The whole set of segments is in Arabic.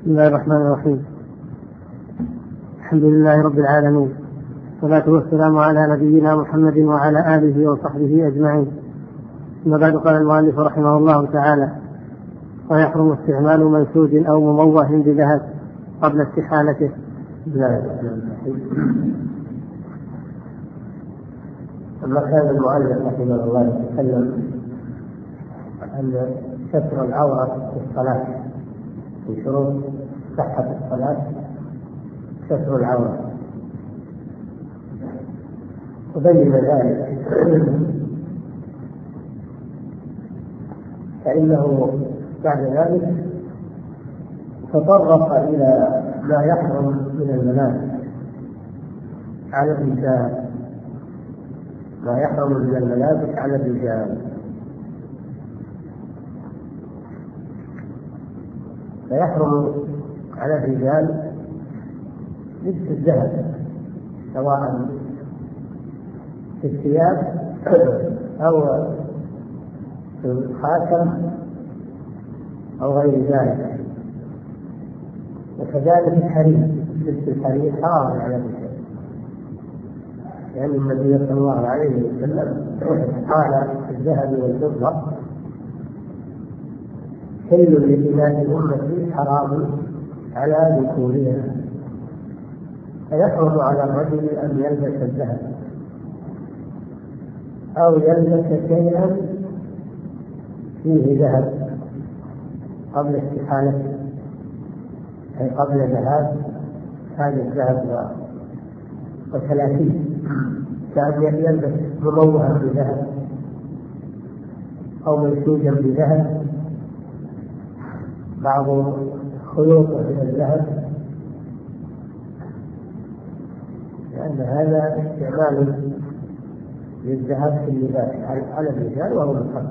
بسم الله الرحمن الرحيم. الحمد لله رب العالمين، والصلاة والسلام على نبينا محمد وعلى آله وصحبه أجمعين. ثم بعد، قال المؤلف رحمه الله تعالى: ويحرم استعمال منسوج أو مموه بذهب قبل استحالته. أما كان المؤلف رحمه الله يتكلم عن ستر العورة في الصلاة، في شروط صحة الصلاة ستر العورة، وبين ذلك فإنه بعد ذلك تطرق إلى ما يحرم من الملابس على الرجال، ما يحرم من الملابس على الرجال. فيحرم على الرجال لبس الذهب، سواء في الثياب أو في الخاتم أو غير ذلك. وكذلك الحرير، لبس الحرير حرام على الرجال، لأن النبي صلى الله عليه وسلم قال: الذهب والفضة كل لبناء الأمة حرام على ذكورها. فيحرم على الرجل أن يلبس الذهب أو يلبس شيئا فيه ذهب قبل استحالته، أي قبل ذهاب هذا الذهب وثلاثين، كأن يلبس مموها بذهب أو منسوجا بذهب، بعض خيوطه من الذهب، لأن هذا استعمال للذهب في اللباس على الرجال وهو محرم.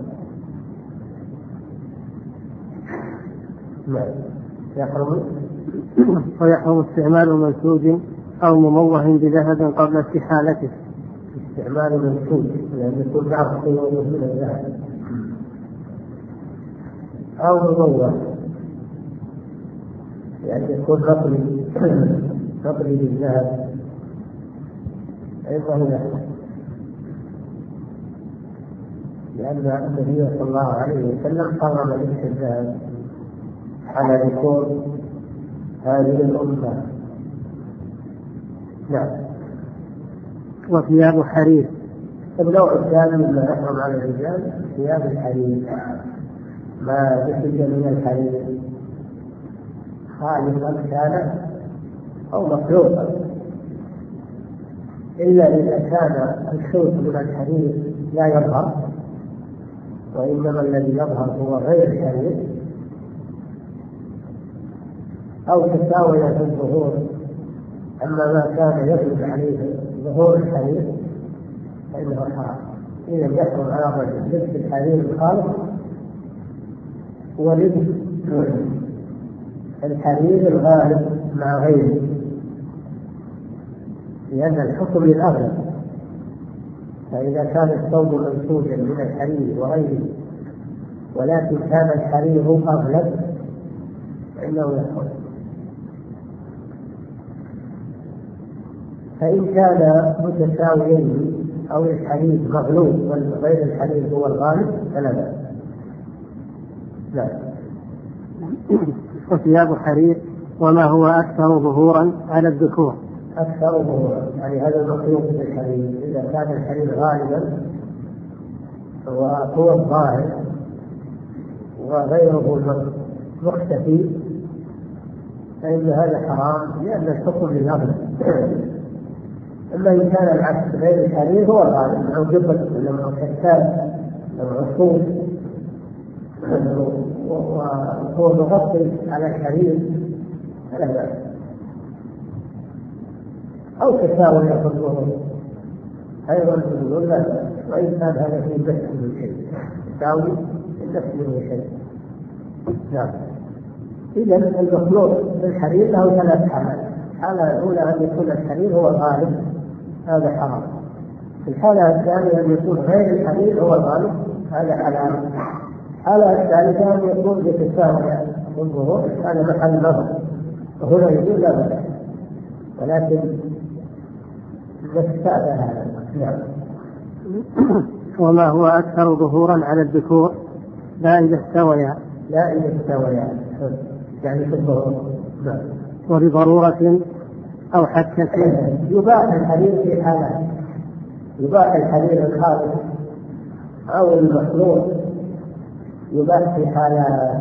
ويحرم استعمال منسوج أو مموه بذهب قبل استحالته. استعمال منسوج لأن يكون بعض خيوطه من الذهب، أو مموه لأن يكون نقلي بالذهب أيضا يحرم، لأن النبي صلى الله عليه وسلم حرم لبس الذهب على ذكور هذه الأمة. نعم. وثياب حرير. النوع الثاني مما يحرم على الرجال ثياب الحرير، ما نسج من الحرير خالصا كان أو مخلوقا، إلا إذا كان الخيط من الحرير لا يظهر، وإنما الذي يظهر هو غير الحرير، أو تساوي في الظهور. أما ما كان يغلب عليه ظهور الحرير فإنه حرام. إذا يحرم على الرجل لبس الحرير الخالص ولبس الحرير الغالب مع غيره، لأن الحكم للأغلب. فإذا كان الثوب منسوجا من الحرير وغيره ولكن كان الحرير أغلب فإنه يحرم. فإن كان متساويين أو الحرير مغلوب وغير الحرير هو الغالب فلا بأس. لا. وثياب حرير وما هو أكثر ظهورا على الذكور. أكثر ظهورا يعني هذا المخلوق بالحرير، إذا كان الحرير غالبا وهو الظاهر وغيره مختفي فإن هذا حرام، لأن الحكم للأغلب. أما إن كان العكس غير الحرير هو الغالب، أو جبل أو كتاب أو عصور وهو مغطي على الحرير فلا بأس، أو تساوي في الظهور أيضا في الظهور لا بأس، وإن كان هذا فيه بس من شيء تساوي النفس من شيء. نعم. إذا المخلوق بالحرير له ثلاث حالات. الحالة الأولى أن يكون الحرير هو الغالب، هذا حرام. الحالة الثانية أن يكون غير الحرير هو الغالب، هذا حلال. الحالة الثالثة أن يكون بتساوي والظهور هذا محل نظر، وهنا يقول لا بأس، ولكن نستأذى هذا. نعم. وما هو أكثر ظهورا على الذكور لا إذا استويا يعني في الظهور. نعم. وبضرورة أو حكة. يباح الحرير في حالات، يباح الحرير الخالص أو المخلوط، يباح في حالات.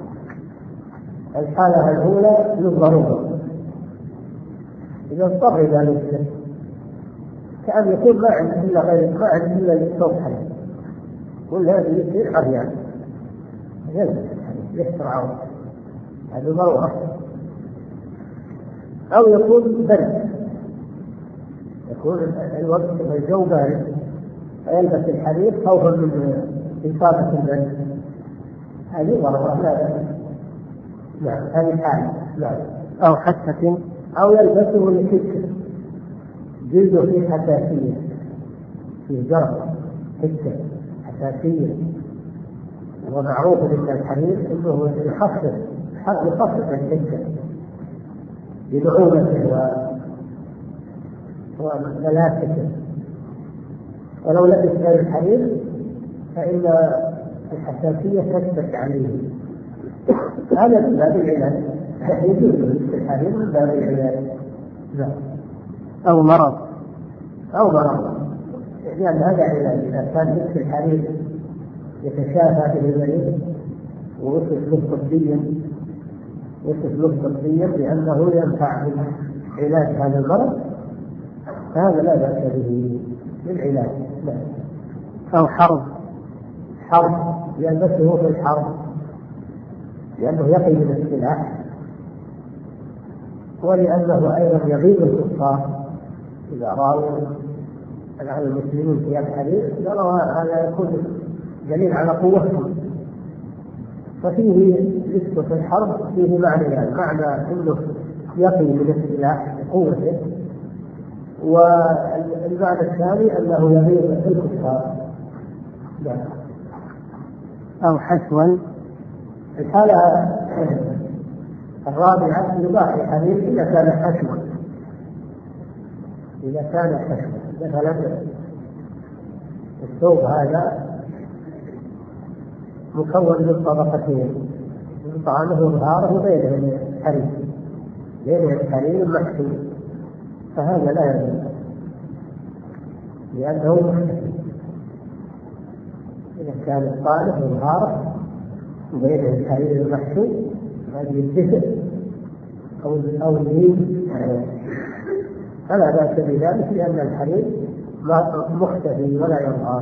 الحالة الأولى للضرورة، إذا اضطر ذلك، كأن يكون ما عنده إلا غير، ما عنده إلا صوت حرير، ولا يصير عريان يشترعون، هذا ضرورة. أو يكون برد، يكون الوقت الجو بارد فيلبس الحرير خوفا من إصابة البرد، هذه ضرورة. نعم هذه حالة. نعم. أو حكة، أو يلبسه لحكة، جلده فيه حساسية، فيه جرح، حكة حساسية، ومعروف أن الحرير أنه يخفف الحكة بنعومته وملاسكه، ولو لبس غير الحرير فإن الحساسية تثبت عليه. هذا من باب العلاج، يجوز لبس الحرير من باب العلاج. أو مرض، يعني هذا علاج. إذا كان لبس الحرير يتشافى به المريض ووصف له طبيا بأنه ينفع في علاج هذا المرض، فهذا لا بأس به للعلاج. أو حرب، يلبسه في الحرب لأنه يقي من السلاح، ولأنه أيضا يغيظ الكفار إذا رأوا على المسلمين في الحرير، هذا يكون دليل على قوتهم. ففيه لبسه في الحرب فيه معنى أنه يقي من السلاح قوته، والمعنى الثاني أنه يغيظ الكفار. أو حشوا. الحالة الرابعة يباح الحرير إذا كان حشوا، مثلا الثوب هذا مكون من طبقتين، طعامه وظهاره وبينه الحرير محشي، فهذا لا يجوز لأنه محشي. إذا كان الطالب وظهاره وبينه الحرير المحشي هذه الدفء أو اللين فلا بأس بذلك، لأن الحرير مختفي ولا يظهر.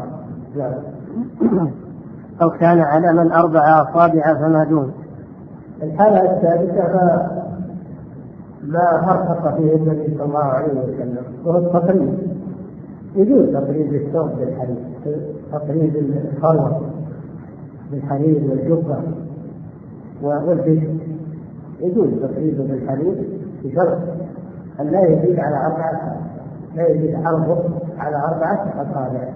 أو كان علما 4 أصابع فما دون. الحالة الثالثة ما أرخص فيه النبي صلى الله عليه وسلم، وهو التقريب. يجوز تقريب الثوب بالحرير، تقريب الخلوة بالحرير والجبة والبشر، يجوز تقريبه بالحرير بشرط أن لا يزيد عرضه على 4 أصابع.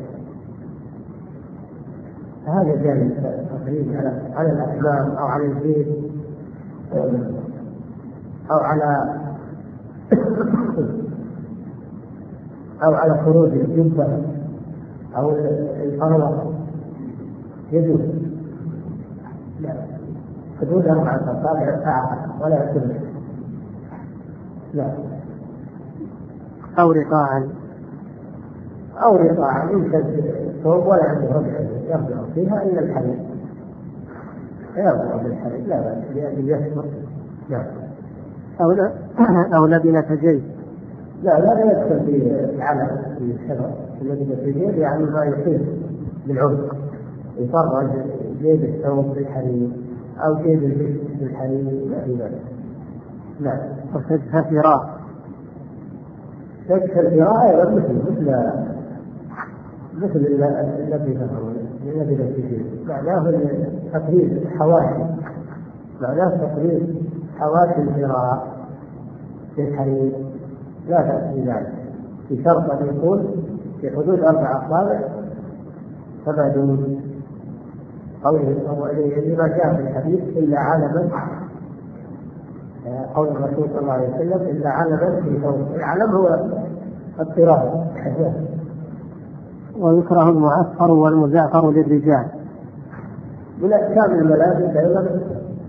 هذا جائز تقريب على الأكمام أو على البيت أو على خروج الجبة أو الفروة، يجوز. لا حدود 4 أصابع أعقل ولا يعتبر. لا. أو رقاعا يمكن الثوب ولا عنده ربع يرجع فيها إلا الحرير، يرجع بالحرير لا بأس لأجل يسمر. نعم. أو لبنة جيب. لا يدخل في العلم في الشجر الذي في الجيب، يعني ما يصيب بالعنق، يفرج جيب الثوب بالحرير أو جيب الجسم بالحرير، لا في ذلك. نعم. وسجها فراء. سجها الفراء أيضا مثل اللبنة الجيب، معناه تقريب حواشي الفراء بالحرير، لا بأس بذلك، بشرط أن يكون في حدود 4 أصابع فما دون. قوله لما جاء في الحديث إلا علما قول الرسول صلى الله عليه وسلم إلا علما في ثوب. العلم هو الطراب. ويكره المعصفر والمزعفر للرجال. من أحكام الملابس أيضا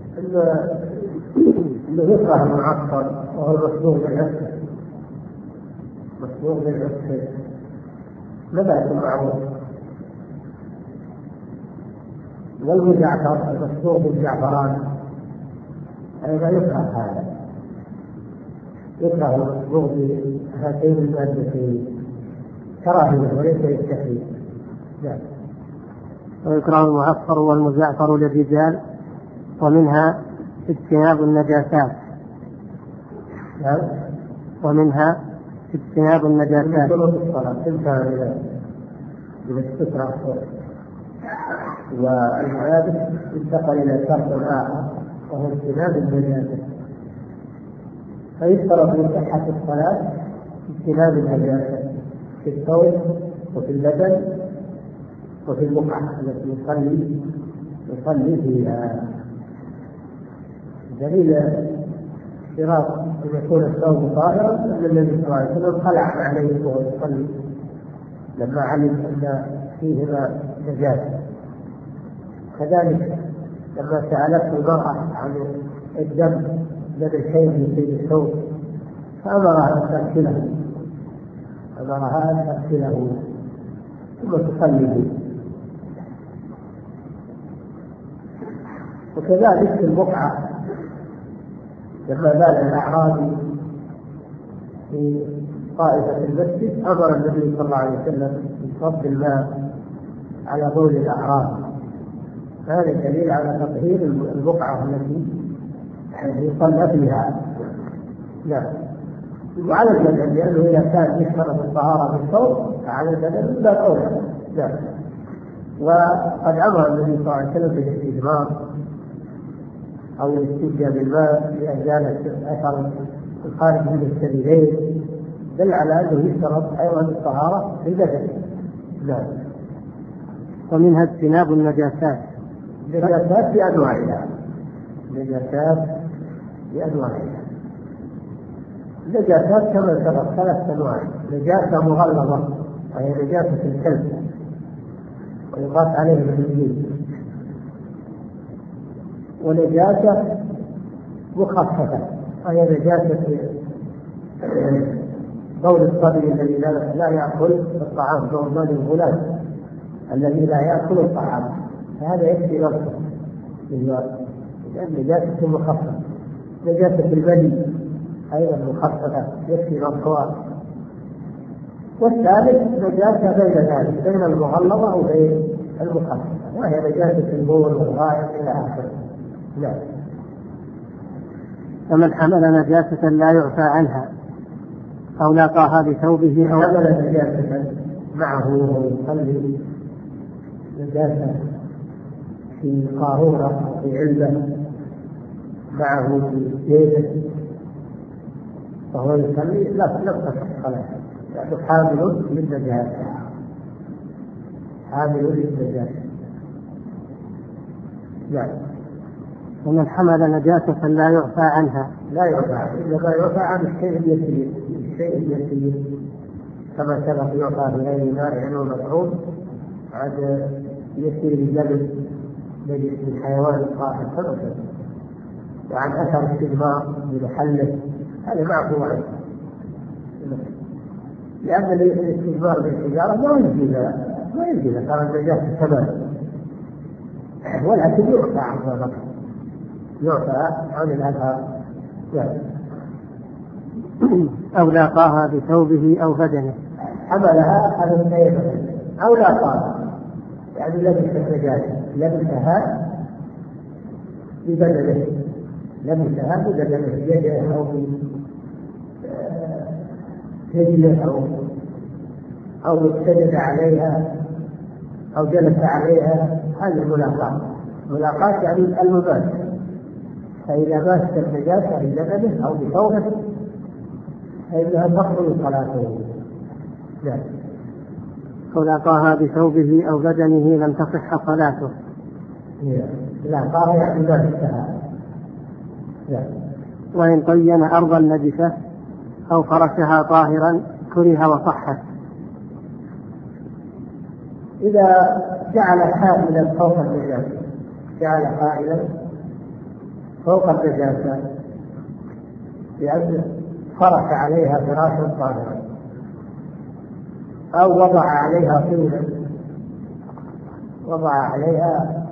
أنه يكره المعصفر وهو المصبوغ بالعسل، مصبوغ بالعسل لباس معروف. والمزعفر المصبوغ بالزعفران أيضا يكره هذا، يكره المصبوغ بهاتين المادتين كراهية وليس للتحريم. ويكره المعصفر والمزعفر للرجال، ومنها اجتناب النجاسات. ومنها اجتناب النجاسات. والملابس انتقل إلى شرط آخر وهو اجتناب النجاسة، فيشترط من صحة الصلاة اجتناب النجاسة في الثوب وفي البدن وفي البقعة التي يصلي فيها. دليل اشتراط أن يكون الثوب طاهرا أن النبي صلى الله عليه وسلم خلع عليه وهو يصلي لما علم أن فيهما نجاسة. كذلك لما سألته المرأة عن الدم الذي شيء في الثوب فأمرها أن تغسله، ثم تصلي به. وكذلك في البقعة لما بال الأعرابي في طائفة المسجد أمر النبي صلى الله عليه وسلم بصب الماء على بول الأعراب. هذا دليل على تطهير البقعة التي يصلى فيها. وعلى البدن لأنه إذا كان يشترط الطهارة في الثوب فعلى البدن لا أولى. وقد أمر النبي صلى الله عليه وسلم بالاستجمار أو الاستنجاء بالماء لإزالة أثر الخارج من السبيلين، دل على أنه يشترط أيضا الطهارة في البدن. ومنها اجتناب النجاسات. النجاسات بأنواعها. النجاسات كما سبق 3 أنواع: نجاسة مغلظة وهي نجاسة الكلب ويضاف عليه بالجلد، ونجاسة مخففة وهي نجاسة بول الصبي الذي لا يأكل الطعام، بول الغلام الذي لا يأكل الطعام، فهذا يكفي نفسه لأن نجاسة مخففة. نجاسة البني أيضا مخففة يكفي نفسها. والثالث نجاسة بين ذلك، بين المغلظة وبين المخففة، وهي نجاسة البول والغائط إلى آخره. فمن حمل نجاسة لا يعفى عنها أو لاقاها بثوبه أو حمل نجاسة معه وهو يصلي، نجاسة في قارورة أو في علبة معه في جيبه وهو يصلي لا تصح الصلاة، يعني حامل للنجاسة. ومن حمل نجاسة لا يعفى عنها، لا يعفى، إنما يعفى عن الشيء اليسير كما سبق يعفى بغير مانع ومطعوم عن يسير اللبن من الحيوان القاهر سبقا، وعن أثر استجمار بمحله هذا معفو عنه، لأن الاستجمار بالحجارة ما يجي صار النجاسة تماما، والأكل يعفى عن ذلك، يعفى عن الأثر. أو لاقاها بثوبه أو بدنه، حملها على النيل أو لاقاها، يعني لبس النجاسة، لبسها ببدنه، بيده أو برجله أو استند عليها أو جلس عليها. هذه ملاقاة يعني المباس. فإذا ماست النجاسة ببدنه أو بثوبه فإنها تبطل صلاته. أو لاقاها بثوبه أو بدنه لم تصح صلاته. لاقاها يعني ماستها. وإن طين أرضا نجسة أو فرشها طاهرا كره وصحت. إذا جعل حائلا فوق النجاسة، جعل حائلا فوق النجاسة لأن فرش عليها فراشا طاهرا أو وضع عليها طينا، وضع عليها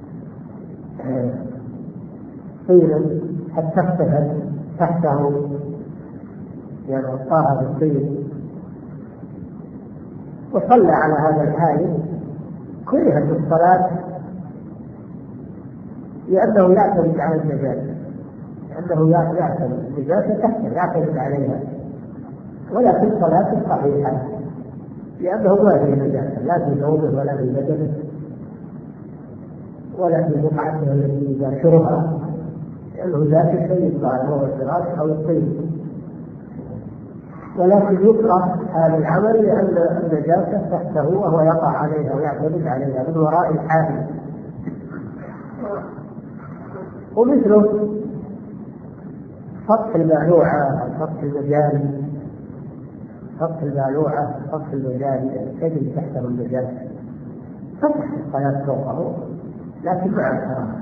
طينا حتى اختفت تحته، يعني غطاها بالطين، وصلى على هذا الحائل كرهت الصلاة لأنه يعتمد على النجاسة، لأنه يعتمد النجاسة تحته يعتمد عليها، ولكن صلاة صحيحة لأنه ما في نجاسة لا في ثوبه ولا في بدنه ولا في بقعته التي يباشرها، لأنه ذات الشيء قال هو الفراش أو الطين. ولكن يكره هذا العمل لأن النجاسة تحته وهو يقع عليها ويعتمد عليها من وراء الحائل. ومثله سطح البالوعة، سطح المجاري، سطح البالوعة، سطح المجاري تجري تحته النجاسة تصح الصلاة فوقه لكن مع الكراهة.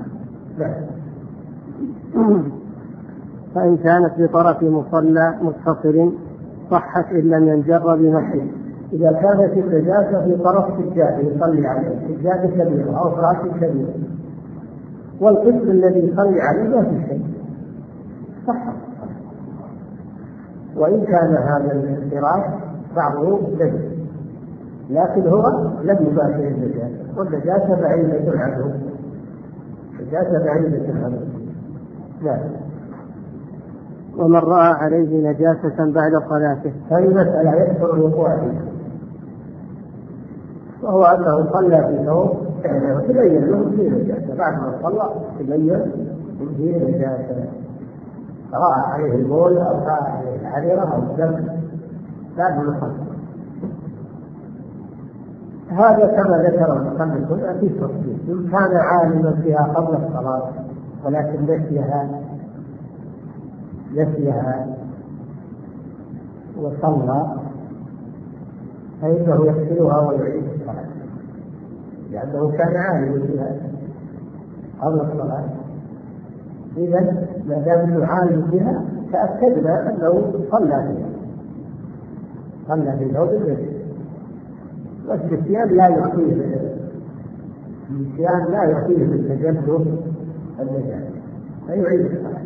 فإن كانت بطرف مصلى متصل صحت إن لم ينجر بمسجد. إذا كانت النجاسة في طرف سجادة يصلي عليه، سجادة كبيرة أو فراش كبير، والقسم الذي يصلي عليه ما في شيء صح. وإن كان هذا الفراش بعضه نجس لكن هو لم يباشر النجاسة، والنجاسة بعيدة عنه، النجاسة بعيدة عنه. لا. ومن رأى عليه نجاسة بعد صلاته، هذه مسألة يكثر الوقوع فيها، وهو أنه صلى في ثوب وتبين له فيه نجاسة، بعد ما صلى تبين فيه نجاسة، رأى عليه البول أو رأى عليه الحريرة أو الدم بعد ما صلى. هذا كما ذكر المصنف هنا في تفصيل، إن كان عالما بها قبل الصلاة ولكن نسيها وصلى فإنه يغسلها ويعيد الصلاة، لأنه كان عالما بها قبل الصلاة. إذن ما دام أنه عالم بها تأكدنا أنه صلى فيها، صلى في ثوب النجس. والنسيان لا يعطيه، النسيان لا يعطيه بالتجنب النجاسة فيعيد الصلاة.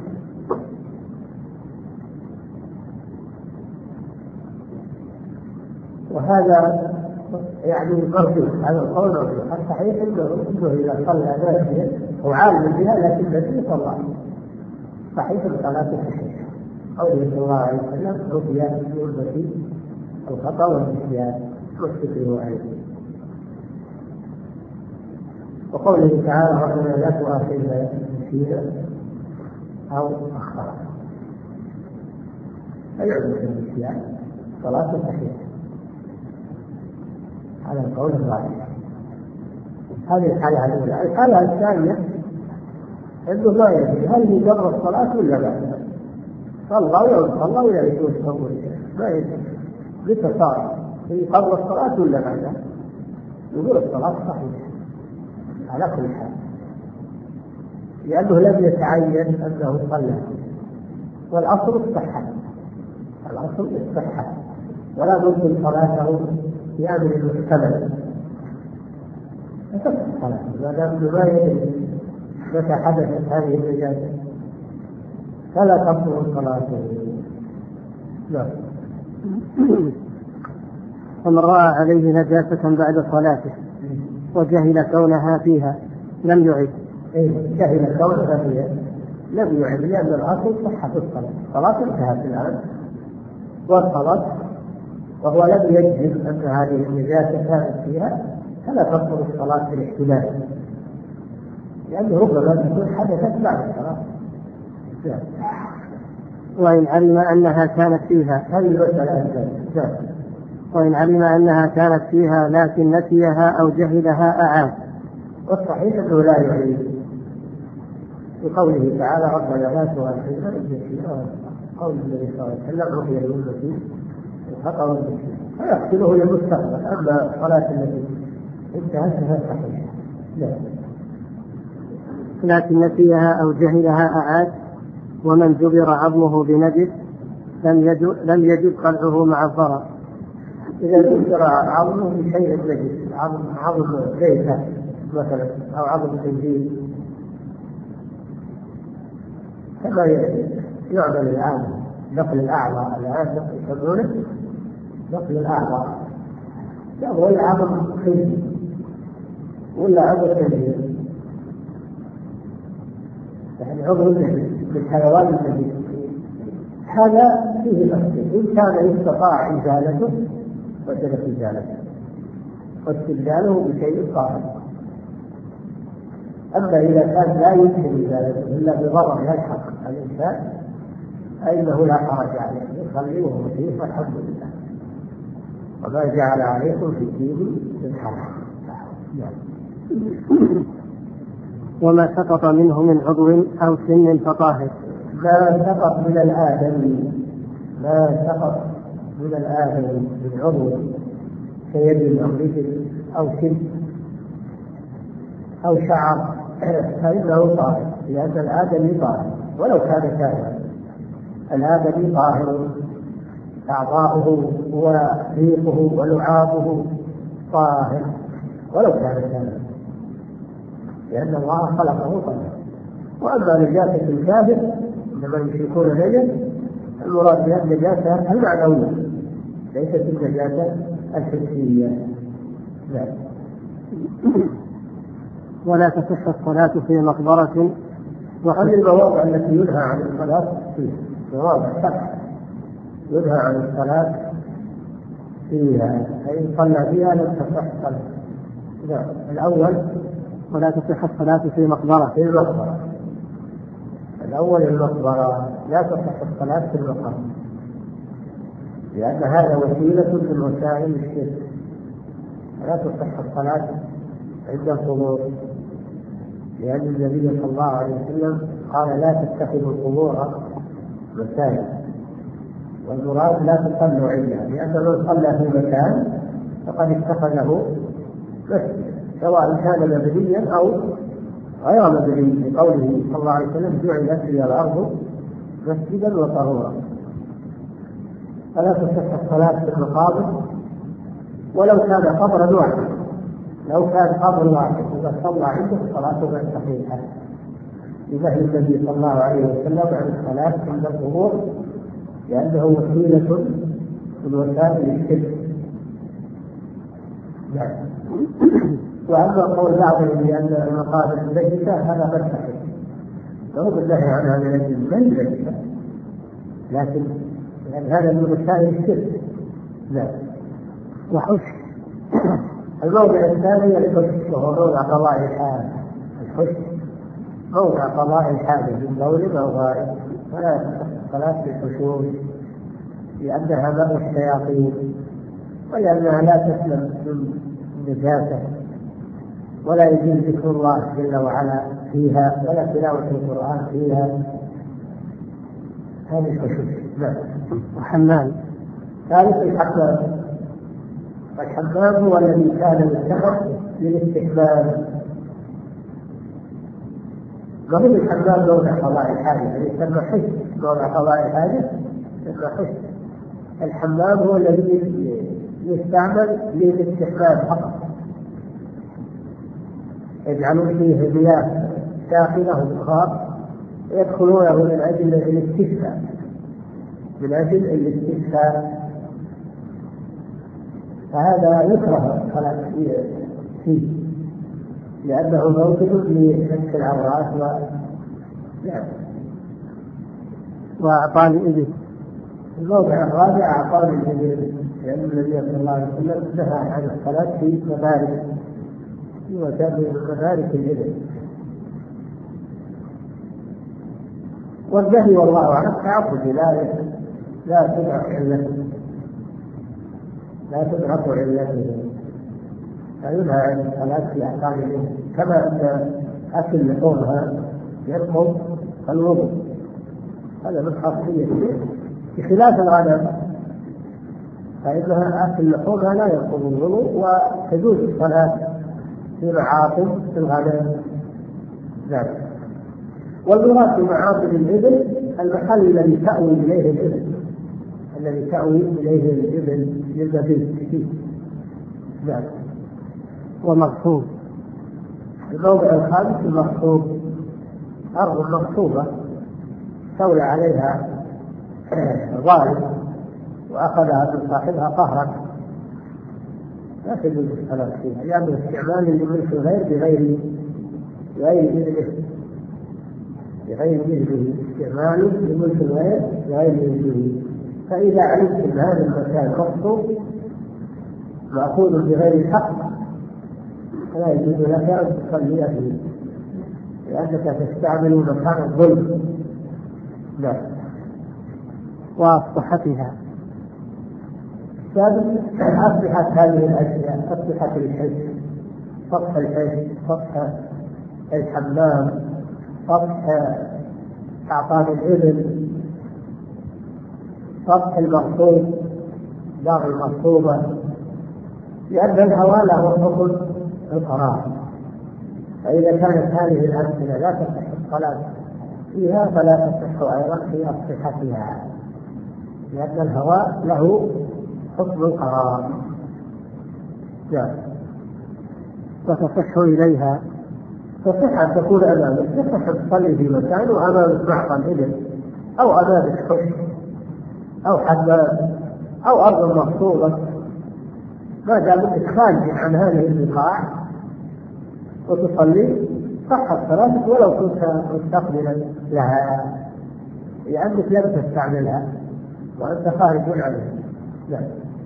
وهذا يعني مرجوح، هذا القول مرجوح. الصحيح انه اذا صلى ناسيا هو عالم بها لكن نسي صلى صحيح الصلاة صحيحة. قوله صلى الله عليه وسلم رفع النسي الخطأ والنسيان متفق عليه. وقوله تعالى ربنا لا تؤاخذنا نسينا أو أخطأنا، فيعلم النسيان صلاة صحيحة على القول الراجح. هذه الحالة الأولى. الحالة الثانية أنه ما يدري هل هي قبل الصلاة ولا بعدها، صلى ولا يجوز صلى، ما يدري متى صار، هي قبل الصلاة ولا بعدها. يقول الصلاة صحيحة على كل حال، لأنه لم يتعين أنه صلى، والأصل الصحة، الأصل الصحة، ولا ممكن صلاته في أمر محتمل فتصح صلاته ما دام ما يدري متى حدثت هذه النجاسة فلا تبطل صلاته. لا. ومن رأى عليه نجاسة بعد صلاته وجهل كونها فيها لم يعد. جهل كونها فيها لم يعد، لأن الأصل صحة الصلاة، الصلاة انتهت الآن والصلاة، وهو لم يجهل أن هذه النجاسة كانت فيها فلا تبطل الصلاة بالاحتمال، لأنه ربما تكون حدثت بعد الصلاة. وإن علم أنها كانت فيها، هذه المسألة. وإن علم أنها كانت فيها لكن نسيها أو جهلها أعاد. والصحيح أنه لا يعيد، بقوله تعالى ربنا لا تؤاخذنا إن نسينا، قول النبي صلى الله عليه وسلم رقي للأمة الخطأ والنسيان فيغسله للمستقبل. أما الصلاة التي انتهت فهي صحيحة. لا. لكن نسيها أو جهلها أعاد. ومن جبر عظمه بنجس لم يجب قلعه مع الضرر. إذا جبر عظمه بشيء نجس، عظم ليس مثلا أو عظم خنزير، كما يعمل الآن نقل الأعضاء، الآن يسمونه نقل الأعضاء، يبغى العظم خنزير ولا عظم خنزير، يعني عضو بالحيوان النجس، هذا فيه تفصيل. إن كان يستطاع إزالته وجب إزالته واستبداله بشيء طاهر. أما إذا كان لا يمكن إزالته إلا بضرر يلحق الإنسان فإنه لا حرج عليه، يصلي وهو فيه والحمد لله. وما جعل عليكم في الدين من حرج. وما سقط منه من عضو أو سن فطاهر. ما سقط من الآدمي، ما سقط من الآدمي من عضو كيد أو رجل أو سن أو شعر فإنه طاهر، لأن الآدمي طاهر ولو كان كافرا. الآدمي طاهر، أعضاؤه وريقه ولعابه طاهر ولو كان كافرا، لأن الله خلقه طاهر. وأما نجاسة الكافر إنما يشركون نجس، المراد بها النجاسة المعنوية ليست النجاسة الحسية. لا. ولا تصح الصلاة في مقبرة. وهذه المواضع التي ينهى عن الصلاة فيها مواضع سبعة ينهى عن الصلاة فيها، فإن صلى فيها لم تصح الصلاة. الأول ولا تصح الصلاة في مقبرة. في المقبرة. الأول المقبرة لا تصح الصلاة في المقبرة، لأن هذا وسيلة من وسائل الشرك. لا تصح الصلاة عند القبور، لأن النبي صلى الله عليه وسلم قال لا تتخذوا القبور مساجد، والمراد لا تصلوا عندها، لأن من صلى في مكان فقد اتخذه مسجد، سواء كان مبنيا أو غير مبني، لقوله صلى الله عليه وسلم جعلت لي الأرض مسجدا وطهورا. فلا تصح الصلاة في المقابر ولو كان قبرا واحدا، لو كان قبر واحد إذا صلى عنده صلاته غير صحيحة، لنهي النبي صلى الله عليه وسلم عن الصلاة عند القبور، لأنه وسيلة من وسائل الشرك. نعم. وأما قول بعضهم بأن المقابر نجسة هذا غير صحيح، لو بالنهي عنها من أجل من نجسة، لكن لأن هذا من وسائل الشرك. نعم. وحش. الموضع الثاني الحش، وهو موضع قضاء الحاجة. الحش موضع قضاء الحاجة من بول أو غائب، ولا تصح الصلاة في الحشوش لأنها مأوى الشياطين، ولأنها لا تسلم من النجاسة، ولا يجوز ذكر الله جل وعلا فيها ولا تلاوة القرآن فيها. هذه الحشوش. نعم. وحمام. ثالث الحمام. الحمام هو الذي كان يتخذ للاستحمام. قبل الحمام موضع قضاء الحاجة، يعني يسمى حش. موضع قضاء الحاجة يسمى حش. الحمام هو الذي يستعمل للاستحمام فقط، يجعلون فيه مياه ساخنة وبخار يدخلونه من أجل الاستشفاء، من أجل الاستشفاء. فهذا يكره الصلاة فيه لأنه موضع لفك العورات وأعطان الإبل. الموضع الرابع أعطان الإبل، لأن النبي صلى الله عليه وسلم نهى عن الصلاة في مبارك مبارك الإبل. والنهي والله أعلم تعبد لا تدرك علته، لا تدرك علته، فينهى عن الصلاة في أحكام الإبل، كما أن أكل لحومها يرقب الوضوء، هذا من خاصيته بخلاف الغنم فإنها أكل لحومها لا يرقب الوضوء وتجوز الصلاة في معاطم الغنم. نعم. والمراد بمعاطم الإبل المحل الذي تأوي إليه الإبل، الذي تأوي إليه الإبل للمبيت فيه. نعم. ومغصوب. الموضع الخامس المغصوب، أرض مغصوبة استولى عليها ظالم وأخذها من صاحبها قهرا لا تجوز الصلاة فيها لأن استعمال لملك الغير بغير إذنه، استعمال لملك الغير بغير إذنه. فإذا علمت أن هذا المكان مغصوب مأخوذ بغير الحق فلا يجوز لك أن تصلي فيه لأنك تستعمل مكان الظلم. لا. وأصبحتها أصبحت هذه الأشياء، أصبحت الحج، سطح الحج، سطح الحمام، سطح أعطان الإبل، سطح المغصوب، دار المغصوبة، لأن الهواء له حكم القرار. فإذا كانت هذه الأمثلة لا تصح الصلاة فيها فلا تصح أيضا في أصحتها، لأن الهواء له حكم القرار. نعم. وتصح إليها، تصح أن تكون أمامك، تصح أن تصلي في مكان وأمامك معطى الإبل أو أمامك حكم أو حمام أو أرض مغصوبة، ما دامت خارج عن هذه البقاع وتصلي صحت صلاتك ولو كنت مستقبلا لها لأنك لم تستعملها وأنت خارج عنها. لا.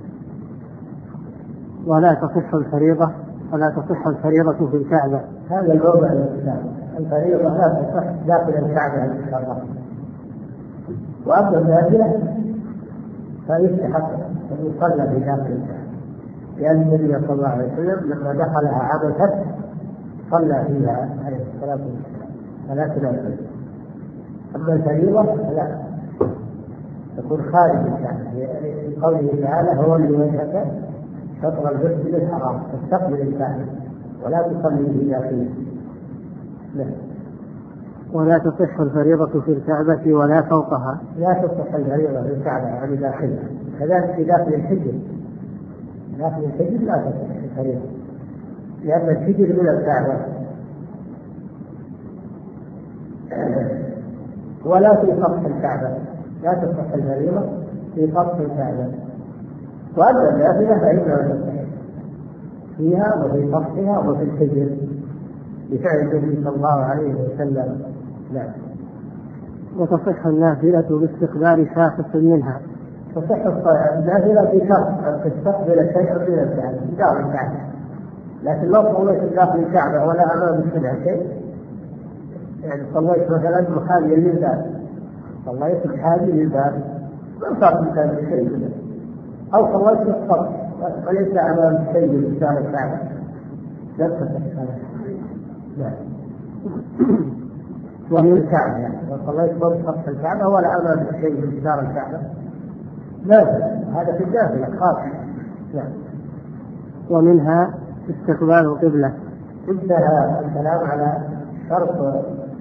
ولا تصح الفريضة، ولا تصح الفريضة في الكعبة. هذا الموضع الإسلام، الفريضة لا تصح داخل الكعبة إن شاء الله. وأما النافلة فيستحق أن يصلى في داخل الكعبة، لأن النبي صلى الله عليه وسلم لما دخلها عام الفتح صلى فيها عليه الصلاة والسلام فلا تنافل. أما الفريضة لا تكون خارج الكعبة، في قوله تعالى هو اللي وجهك شطر المسجد الحرام تستقبل الكعبة ولا تصلي في داخله. ولا تصح الفريضة في الكعبة ولا فوقها. لا تصح الفريضة في الكعبة يعني داخلها، كذلك في داخل الحجر، داخل الحجر لا تصح الفريضة لأن الحجر من الكعبة. ولا في سطح الكعبة، لا تصح الفريضة في سطح الكعبة. وأما النافلة فإنها تصح فيها وفي سطحها وفي الحجر بفعل النبي صلى الله عليه وسلم. لا. وتصح النافلة باستقبال شاخص منها. تصح النافلة في شرط أن تستقبل شيئا من الكعبة داخل الكعبة، لكن لو صليت داخل الكعبة ولا أمامك منها شيء، يعني صليت مثلا محاذيا للباب، صليت محاذي للباب ما صار مثلا شيء منه، أو صليت في السطح وليس أمامك شيء من داخل الكعبة لا تصح هذا. لا. وفي الكعبة يعني لو صليت فوق سطح الكعبة ولا أمامك شيء من جدار الكعبة لازم، هذا في الداخل خاص. نعم. ومنها استقبال القبلة. انتهى الكلام على شرط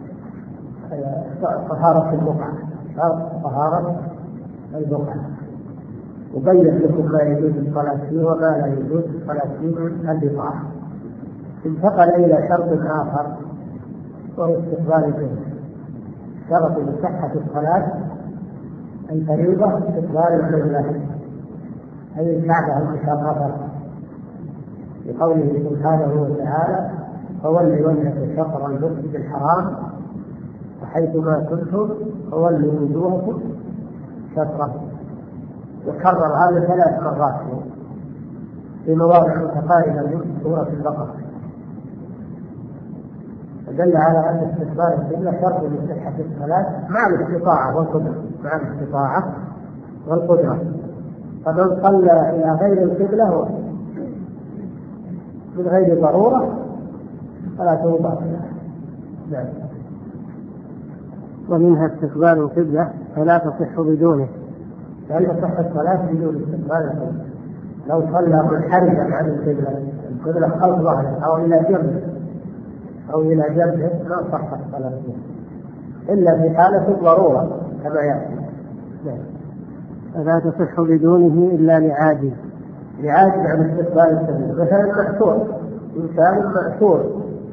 طهارة البقعة، شرط طهارة البقعة، وبين لكم ما يجوز الصلاة فيه وما لا يجوز الصلاة فيه من البقعة. انتقل إلى شرط آخر وهو استقبال القبلة. شرط لصحة الصلاة الفريضة استقبال القبلة أي الكعبة المشرفة، لقوله سبحانه وتعالى فولوا وجهك شطر المسجد الحرام وحيثما كنتم فولوا وجوهكم شطره. وكرر هذا 3 مرات في مواضع متقاربة من سورة البقرة، فدل على أن استقبال القبلة شرط لصحة الصلاة مع الاستطاعة والقدرة، مع الاستطاعة والقدرة. فمن صلى إلى غير القبلة من غير ضرورة فلا توضأ. نعم. ومنها استقبال القبلة فلا تصح بدونه. لا تصح الصلاة بدون استقبال القبلة. لو صلى منحرفا عن القبلة خلف ظهره أو إلى جنبه لا صح الصلاة إلا في حالة الضرورة كما يأتي. فلا تصح بدونه إلا لعاجز عن استقبال القبلة. مثلا محصور، إنسان محصور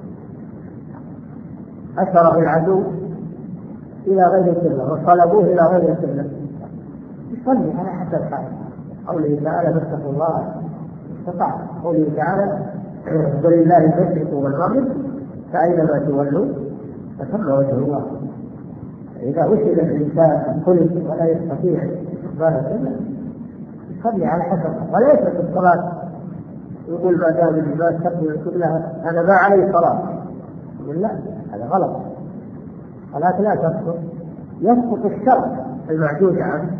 أسره العدو إلى غير القبلة وصلبوه إلى غير القبلة، يصلي على حسب الحال. قوله تعالى فاتقوا الله استطاع. قوله تعالى ولله المشرق والمغرب فأينما تولوا فثم وجه الله. إذا وجد الإنسان خلق ولا يستطيع استقبال القبلة يصلي على حسب، ولا يترك الصلاة يقول ما دام الإمام استقبل القبلة أنا ما علي صلاة. يقول لا، هذا غلط. صلاة لا تسقط، يسقط الشرط المعجوز عنه،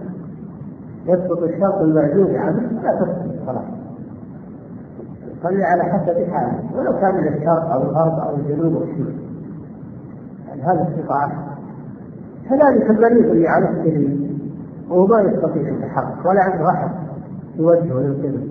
لا تسقط الصلاة. صلي على حسب حاله ولو كان من الشرق أو الغرب أو الجنوب أو الشمال، يعني هذا استطاعة. كذلك المريض اللي على السرير وهو ما يستطيع التحرك ولا عنده أحد يوجهه للقبلة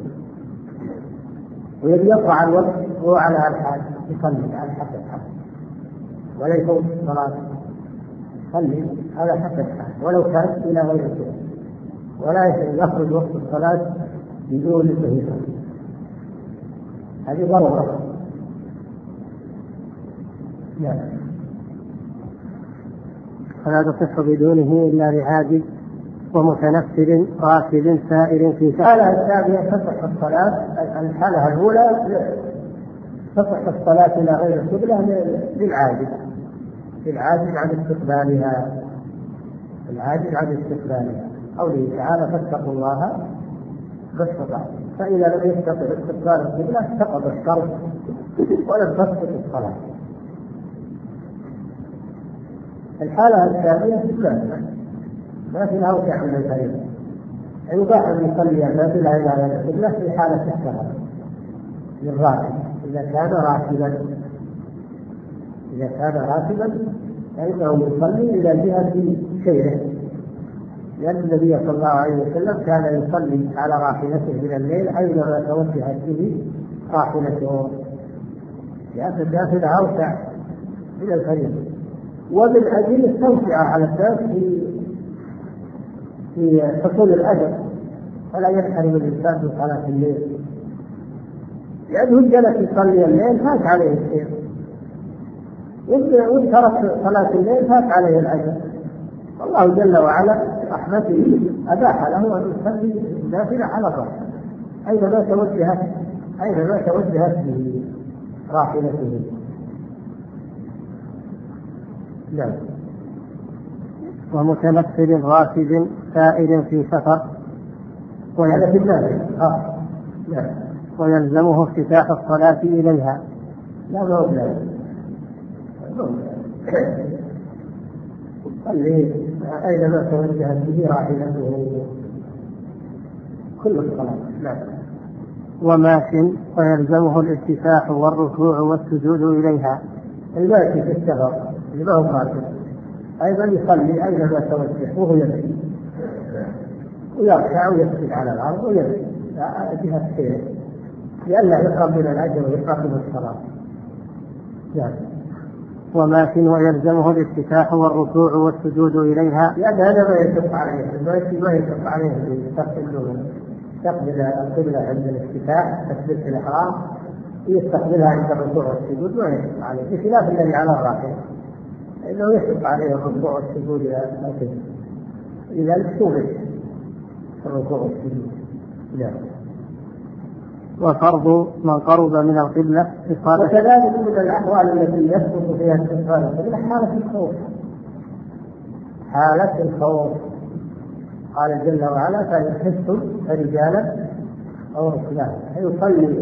ويبي يقطع الوقت وهو على الحال يصلي على حسب حاله ولا يفوت الصلاة، يصلي على حسب حاله ولو كان إلى غير القبلة، ولا يخرج وقت الصلاة بدون التهيئة. هذه ضرورة. فلا تصح بدونه إلا لعاجز ومتنفل راكب سائر في سفر. الحالة الثانية تصح الصلاة. الحالة الأولى تصح الصلاة إلى غير القبلة للعاجز عن استقبالها. قوله تعالى فاتقوا الله ما استطعتم. فإذا لم يستطع استقبال القبلة سقط الشرط ولم تسقط الصلاة. الحالة الثانية ما في أوسع من الفريضة، يباح أن يصلي النافلة إلى غير القبلة في حالة السفر للراكب إذا كان راكبا فإنه يصلي إلى جهة سيره، لأن النبي صلى الله عليه وسلم كان يصلي على راحلته من الليل أينما توجهت به راحلته، لأن النافلة أوسع من الفريضة. ومن أجل التوسعة على الناس في حصول الأجر، فلا ينحرم الإنسان من صلاة الليل، لأنه جلس يصلي الليل فات عليه الخير، وإن ترك صلاة الليل فات عليه الأجر. والله جل وعلا رحمته أباح له أن يصلي النافلة على الراحلة أينما توجهت به راحلته. نعم. ومتنفل راكب سائر في سفر ويلزمه افتتاح الصلاة إليها. لا صلي أينما توجهت به راحلته كل الصلاة. نعم. وماشٍ ويلزمه الافتتاح والركوع والسجود إليها. الماشي في السفر اللي ما هو راكب أيضا يصلي أينما توجه وهو يمشي، ويركع ويسجد على الأرض ويمشي جهة سيره لئلا يقرب من الأجر ويقرب من الصلاة. يعني وماشٍ ويلزمه الافتتاح والركوع والسجود إليها، لأن هذا ما يشق عليه، الماشي ما يشق عليه يستقبل القبلة عند الافتتاح تكبيرة الإحرام، يستقبلها عند الركوع والسجود ما يشق عليه، بخلاف الذي على الراحلة إنه يشق عليه الركوع والسجود إلى القبلة، لذلك سوغل الركوع والسجود. وفرض من قرب من القبلة إصابة. وكذلك من الأحوال التي يسقط فيها استقبال القبلة حالة الخوف. قال جل وعلا فإن خفتم فرجالا أو ركبانا، يصلي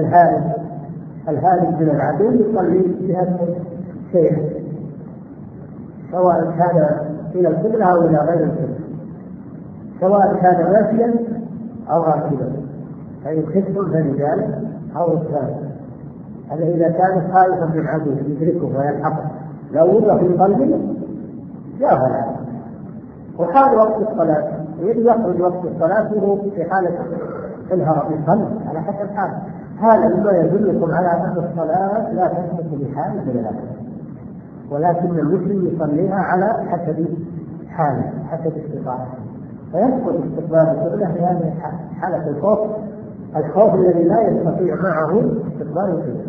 الهارب من العدو يصلي جهة شيء سواء كان إلى القبلة أو إلى غير القبلة، سواء كان ماشيا أو راكبا، فإن خفتم فرجالا أو ركبانا. هذا إذا كان خائفا من العدو يدركه ويلحقه، لو وضع في قلبه لا غلا. وحال وقت الصلاة يجب يخرج وقت الصلاة وهو في حالة الهرم يصلي على حسب الحال. هذا مما يدلكم على أن الصلاة لا تثبت بحال من الأمر، ولكن المسلم يصليها على حسب حاله حسب استطاعته، فيسقط استقبال القبلة في هذه حالة الخوف الذي لا يستطيع معه استقبال القبلة.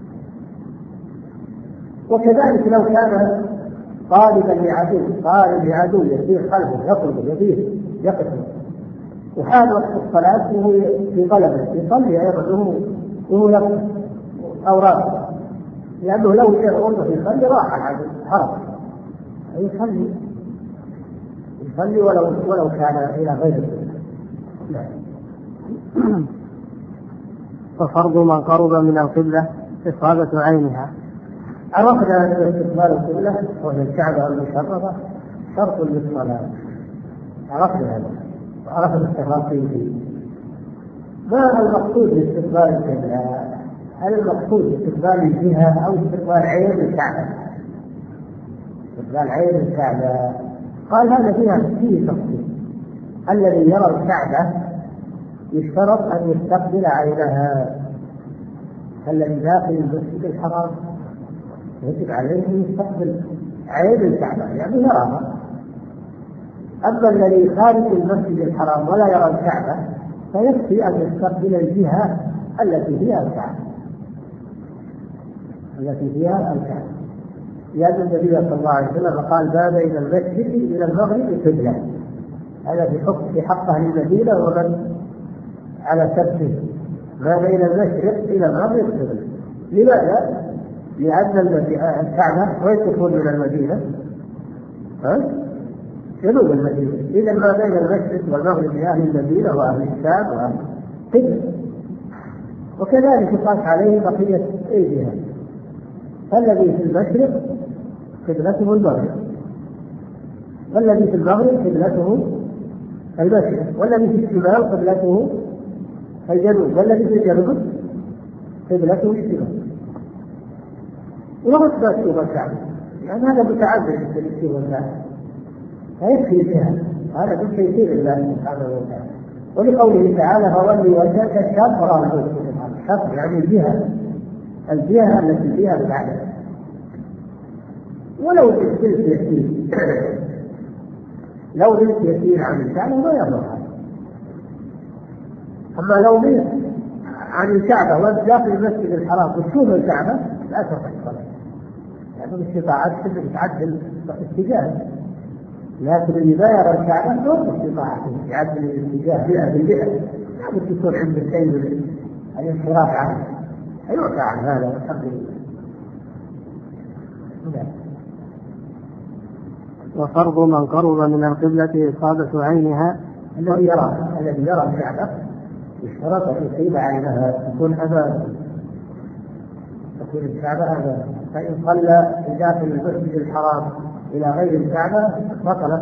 وكذلك لو كان طالبا لعدو يسير خلفه يطلب يبيه يقف، وحال وقت الصلاة وهو في غلبة يصلي أيضا وهو يقف أو راكع، لأنه لو يرغب يصلي راح العدو هرب، يصلي ولو كان إلى غير القبلة. وفرض من قرب من القبلة إصابة عينها. عرفنا أن استقبال القبلة وهي الكعبة المشرفة شرط للصلاة، عرفنا هذا وعرفنا التفاصيل فيه. ما المقصود باستقبال القبلة؟ هل المقصود باستقبال الجهة أو استقبال عين الكعبة؟ استقبال عين الكعبة قال هذا فيه تفصيل. الذي يرى الكعبة يشترط أن يستقبل عينها، الذي داخل المسجد الحرام يجب عليه أن يستقبل عين الكعبة يعني يراها. أما الذي خارج المسجد الحرام ولا يرى الكعبة فيكفي أن يستقبل الجهة التي فيها الكعبة، لأن النبي صلى الله عليه وسلم قال ما بين المسجد إلى المغرب قبلة، هذا في حق أهل المدينة ومن على سبته، ما بين المشرق إلى المغرب قبلة. لماذا؟ لأن الكعبة وين تكون من المدينة؟ جنوب المدينة، إذا ما بين المشرق والمغرب لأهل المدينة وأهل الشام وأهل قبلة. وكذلك يقاس عليه بقية أيديها، فالذي في المشرق قبلته المغرب، والذي في المغرب قبلته المشرق، والذي في الشمال قبلته الجنوب، والذي في الجنوب قبلته الشمال. ولغت ما تشوف الكعبة يعني هذا متعذر بالتشوف الكعبة فيكفي بها، هذا من تيسير الله سبحانه وتعالى. ولقوله تعالى فولي وجهك شطر المسجد الحرام، شطر يعني الجهة التي فيها الكعبة. ولو لو نلت يسير عن الكعبة ما يضر هذا. أما لو نلت عن الكعبة وانت داخل المسجد الحرام وتشوف الكعبة لا تصح الصلاة، يعني باستطاعتك تعدل اتجاه، لكن اللي لا يرى الكعبة فوق استطاعته يعدل الاتجاه 100%، لابد يكون عنده شيء من الانحراف عنه، يعفى عن هذا والحمد لله. وفرض من قرب من القبلة إصابة عينها. الذي يرى الكعبة يشترط أن يصيب عينها، تكون أمامه، تكون الكعبة أمامه، فإن صلى في داخل المسجد الحرام إلى غير الكعبة بطلت.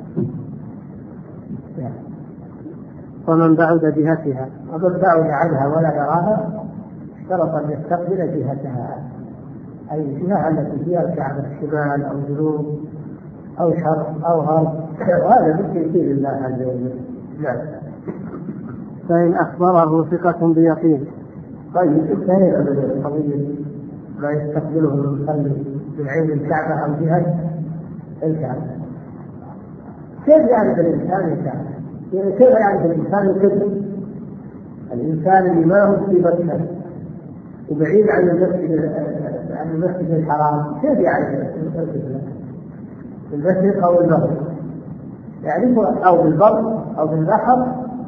ومن بعد جهتها. ومن بعد عنها ولا يراها اشترط أن يستقبل جهتها، أي الجهة التي فيها الكعبة، شمال أو جنوب أو شرق أو غرب، وهذا من تيسير الله عز وجل. فإن أخبره ثقة بيقين. طيب الثاني قضية ما يستقبله المصلي من عين الكعبة أو جهة الكعبة، كيف يعرف الإنسان الكعبة؟ كيف يعرف الإنسان القبلة؟ الإنسان اللي ما هو في مكة وبعيد عن المسجد الحرام كيف يعرف القبلة؟ المشرق أو المغرب يعرفه، أو بالبر أو بالبحر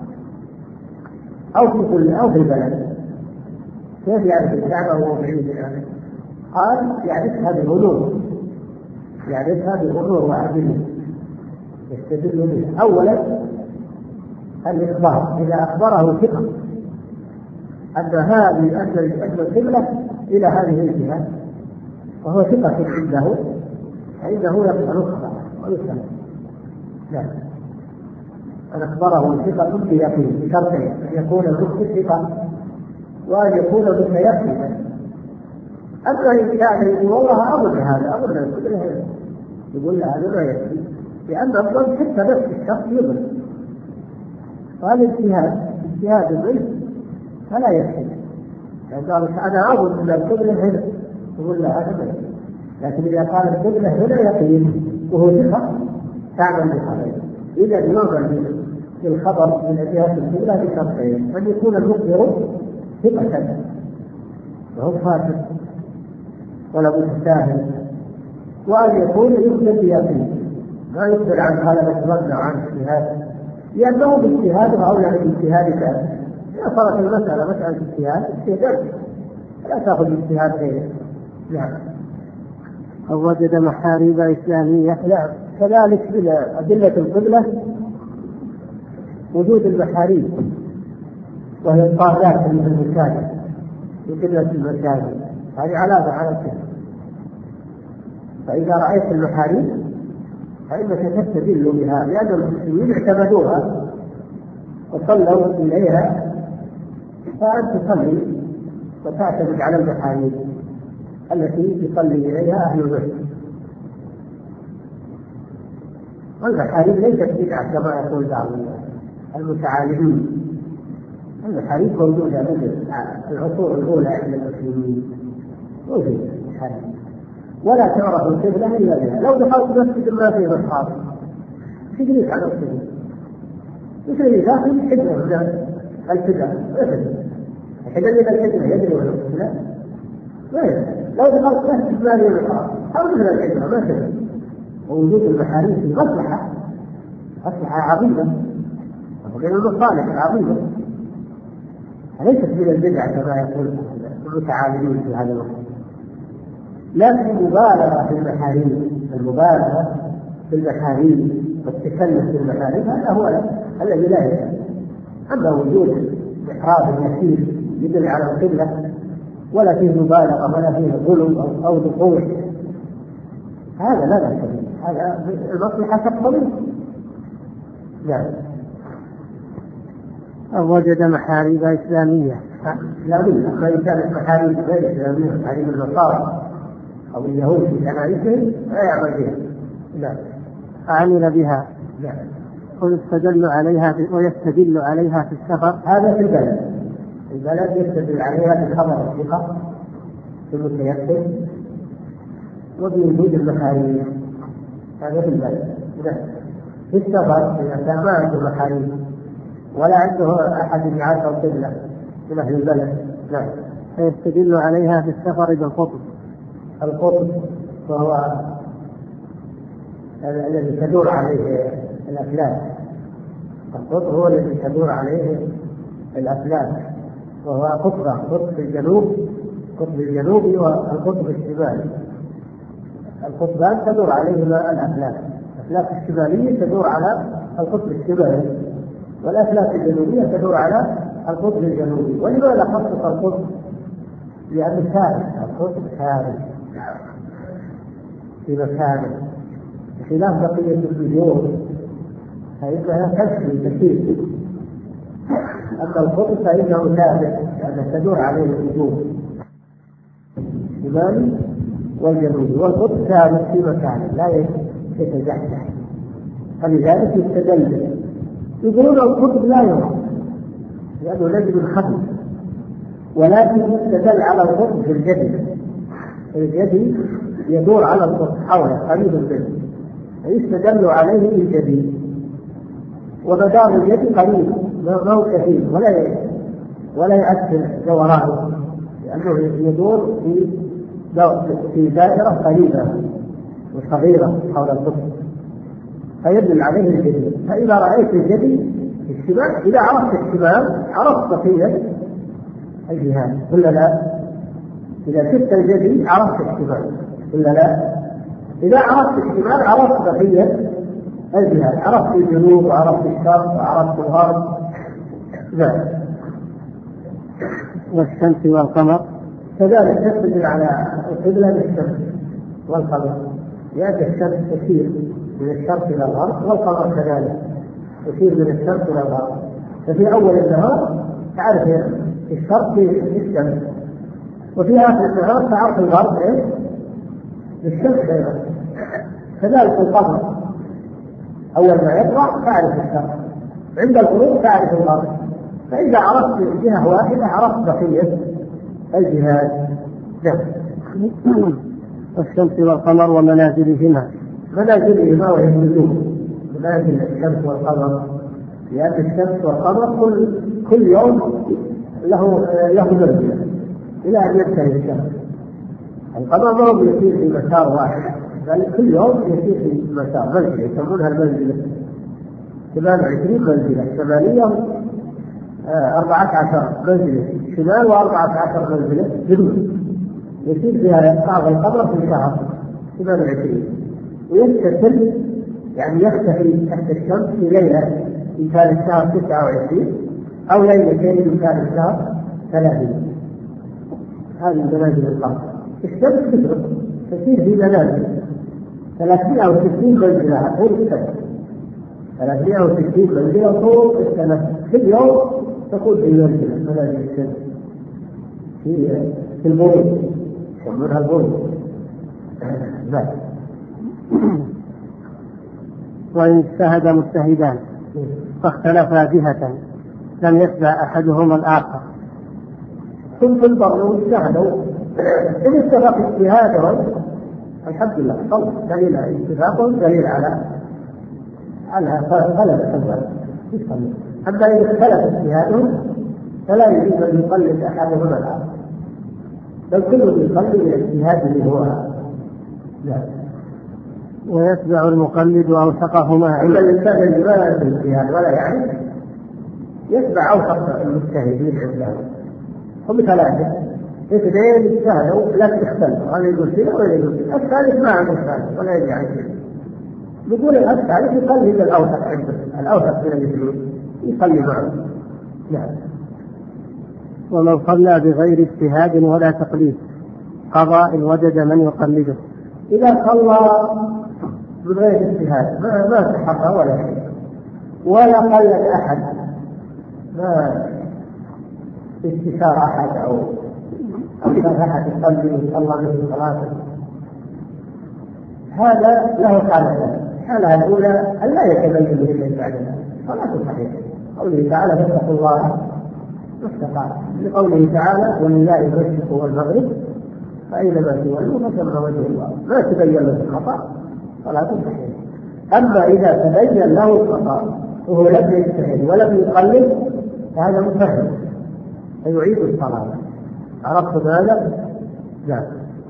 أو في البلد، كيف يعرف الكعبة وهو بعيد عنه؟ قال يعرفها بغرور وأدلة يستدل به. أولا الإخبار، إذا أخبره ثقة أن القبلة إلى هذه الجهة وهو ثقة عنده يقبل الخبر ويسلم. لا، أن أخبره ثقة بيقين بشرطين: أن يكون المخبر ثقة وأن يكون متيقنا. أما إن كان يقول والله أظن هذا يقول له هذا ما يكفي، لأن الظن حتى نفس الشخص يظن، وهذا اجتهاد منه فلا يكفي. يعني قال أنا أظن أن القبلة هنا، يقول له هذا ما يكفي. لكن إذا قال القبلة هنا يقين وهو ثقة تعمل بخبر. إذا يعمل بالخبر من جهة القبلة بشرطين: أن يكون المخبر ثقة وهو فاسق ولا متساهل، وأن يكون يخبر بيقين ما يخبر عن هذا الظن عن اجتهاد، لأنه باجتهاد أولى من اجتهادك. إذا صارت المسألة مسألة اجتهاد لا تأخذ اجتهاد غيره. نعم. أو وجد محاريب إسلامية. نعم. كذلك بأدلة القبلة وجود المحاريب، وهي الطاغات من المساجد في قبلة المساجد، هذه علامة على الكفر. فإذا رأيت المحاريب فإنك تستدل بها، لأن المسلمين اعتمدوها وصلوا إليها، فأنت تصلي وتعتمد على المحاريب التي يصلي إليها أهل البيت. والمحاريب ليست بدعة كما يقول بعض المتعالمين. المحاريب موجودة منذ العصور الأولى عند المسلمين، موجودة المحاريب، ولا تعرف القبلة إلا بها. لو دخلت مسجد ما فيه مصحف تجلس على القبلة، مثل داخل حجرة من الفداء الحجر من الحجرة يدري ولا القبلة. لو دخلت مسجد ما فيه مصحف أو مثل الحجرة ما تدري. ووجود المحاريب في مصلحة عظيمة وغير المصالح العظيمة، ليست من البدع كما يقول المتعالمين في هذا الوقت. لكن المبالغة في المحاريب والتكلف في المحاريب هذا هو الذي لا يجوز. أما وجود محراب يسير يدل على القبلة ولا فيه مبالغة ولا فيه غلو أو دخول، هذا لا بأس به، هذا المصلحة تقتضي. نعم. أو وجد محاريب إسلامية. ما كانت محاريب غير إسلامية، محاريب النصارى أو اليهود في كنائسهم لا يعمل بها. نعم. عمل بها. نعم. ويستدل عليها في السفر. هذا في البلد يستدل عليها بخبر الثقة في المتيقن وبوجود المحاريب، هذا في البلد. نعم. في السفر إذا كان ما عنده محاريب ولا عنده أحد يعرف القبلة من أهل البلد، نعم، فيستدل عليها في السفر بالقطب. القطب وهو الذي تدور عليه الأفلاك. القطب هو الذي تدور عليه الأفلاك، وهو قطب الجنوب، قطب الجنوبي والقطب الشمالي. القطبان تدور عليهما الأفلاك. الأفلاك الشمالية تدور على القطب الشمالي، والأفلاك الجنوبية تدور على القطب الجنوبي. ولماذا خصص القطب؟ لأنه ثابت، القطب ثابت في مكانه، بخلاف بقية النجوم فإنها تسري كثير. أما القطب فإنه ثابت لأنها تدور عليه النجوم الشمالي والجنوبي، والقطب ثابت في مكانه لا يتزحزح، فلذلك يستدل. يقولون القطب لا يرى لأنه نجم خفي، ولكن يستدل على القطب في الجدي يدور على القطب حوله قريب منه، فيستدل عليه بالجدي، ومدار اليد قريب ما هو كثير ولا يؤثر دورانه، لأنه يدور في دائرة قريبة وصغيرة حول القطب، فيدل عليه الجدي. فإذا رأيت الجدي في الشمال، إذا عرفت الشمال عرفت بقية الجهات ولا لا؟ إذا شفت الجدي عرفت الشمال ولا لا؟ إذا عرفت الشمال عرفت بقية الجهات، عرفت الجنوب وعرفت الشرق وعرفت الغرب. نعم. والشمس والقمر كذلك تستدل على القبلة بالشمس والقمر، لأن الشمس تسير من الشرق إلى الغرب، والقمر كذلك يسير من الشرق إلى الغرب. ففي أول النهار تعرف الشرق للشمس، وفي آخر النهار تعرف الغرب للشمس أيضا. كذلك القمر أول ما يطلع تعرف الشرق، عند الغروب تعرف الغرب، فإذا عرفت جهة واحدة عرفت بقية الجهات. الشمس والقمر ومنازلهما. منازلهما وهي النجوم، منازل الشمس والقمر، لأن الشمس والقمر كل يوم له منزلة إلى أن ينتهي الشمس. القمر ما هو يسير في مسار واحد، بل كل يوم يسير في مسار منزلة يسمونها المنزلة 28 منزلة، 14 منزلة شمال و14 منزلة جنوب، يسير فيها بعض القمر في شهر 28، ويستسل يعني يختفي تحت الشمس في ليلة إن كان الشهر 29 أو ليلتين إن كان الشهر 30. هذه منازل القمر. الشمس تسير في منازل 360 منزلة طول السنة، 360 منزلة طول السنة، كل يوم تكون في منازل الشمس في البروج، يسمونها البروج. وإن اجتهد مجتهدان فاختلفا جهة لم يتبع أحدهما الآخر. ثم البر اجتهدوا إن اتفق اجتهادهم الحمد لله، دليل اتفاقهم دليل على غلب الحجة. أما إذا اختلف اجتهادهم فلا يجوز أن يقلد أحدهما الآخر، بل كل يقلد الاجتهاد اللي هو لا. ويتبع المقلد أوثقهما. عند الإنسان الذي لا يعرف الاجتهاد ولا يعرف يتبع أوثق المجتهدين عندهم. هم ثلاثة، اثنين اجتهدوا لم يختلفوا، هذا يقول كذا ولا يقول كذا، الثالث ما عنده ثالث ولا يدري عن شيء. يقول الثالث يقلد الأوثق عنده، الأوثق من الاثنين يصلي معه. نعم. ومن صلى بغير اجتهاد ولا تقليد قضى إن وجد من يقلده. إذا صلى بغير اجتهاد ما تحقق ولا شيء ولا قلد أحد، ما استشار أحد أو كان أحد يصلي الله به صلاته، هذا له حالتان. الحالة الأولى أن لا يتبين به شيء بعد ذلك، صلاته صحيحة. قوله تعالى فاتقوا الله ما استطعتم، لقوله تعالى ولله المشرق والمغرب فأينما تولوا فثم وجه الله، ما تبين له الخطأ صلاته صحيحة. أما إذا تبين له الخطأ وهو لم يجتهد ولم يقلد فهذا مفهم فيعيد الصلاة. عرفت هذا؟ لا.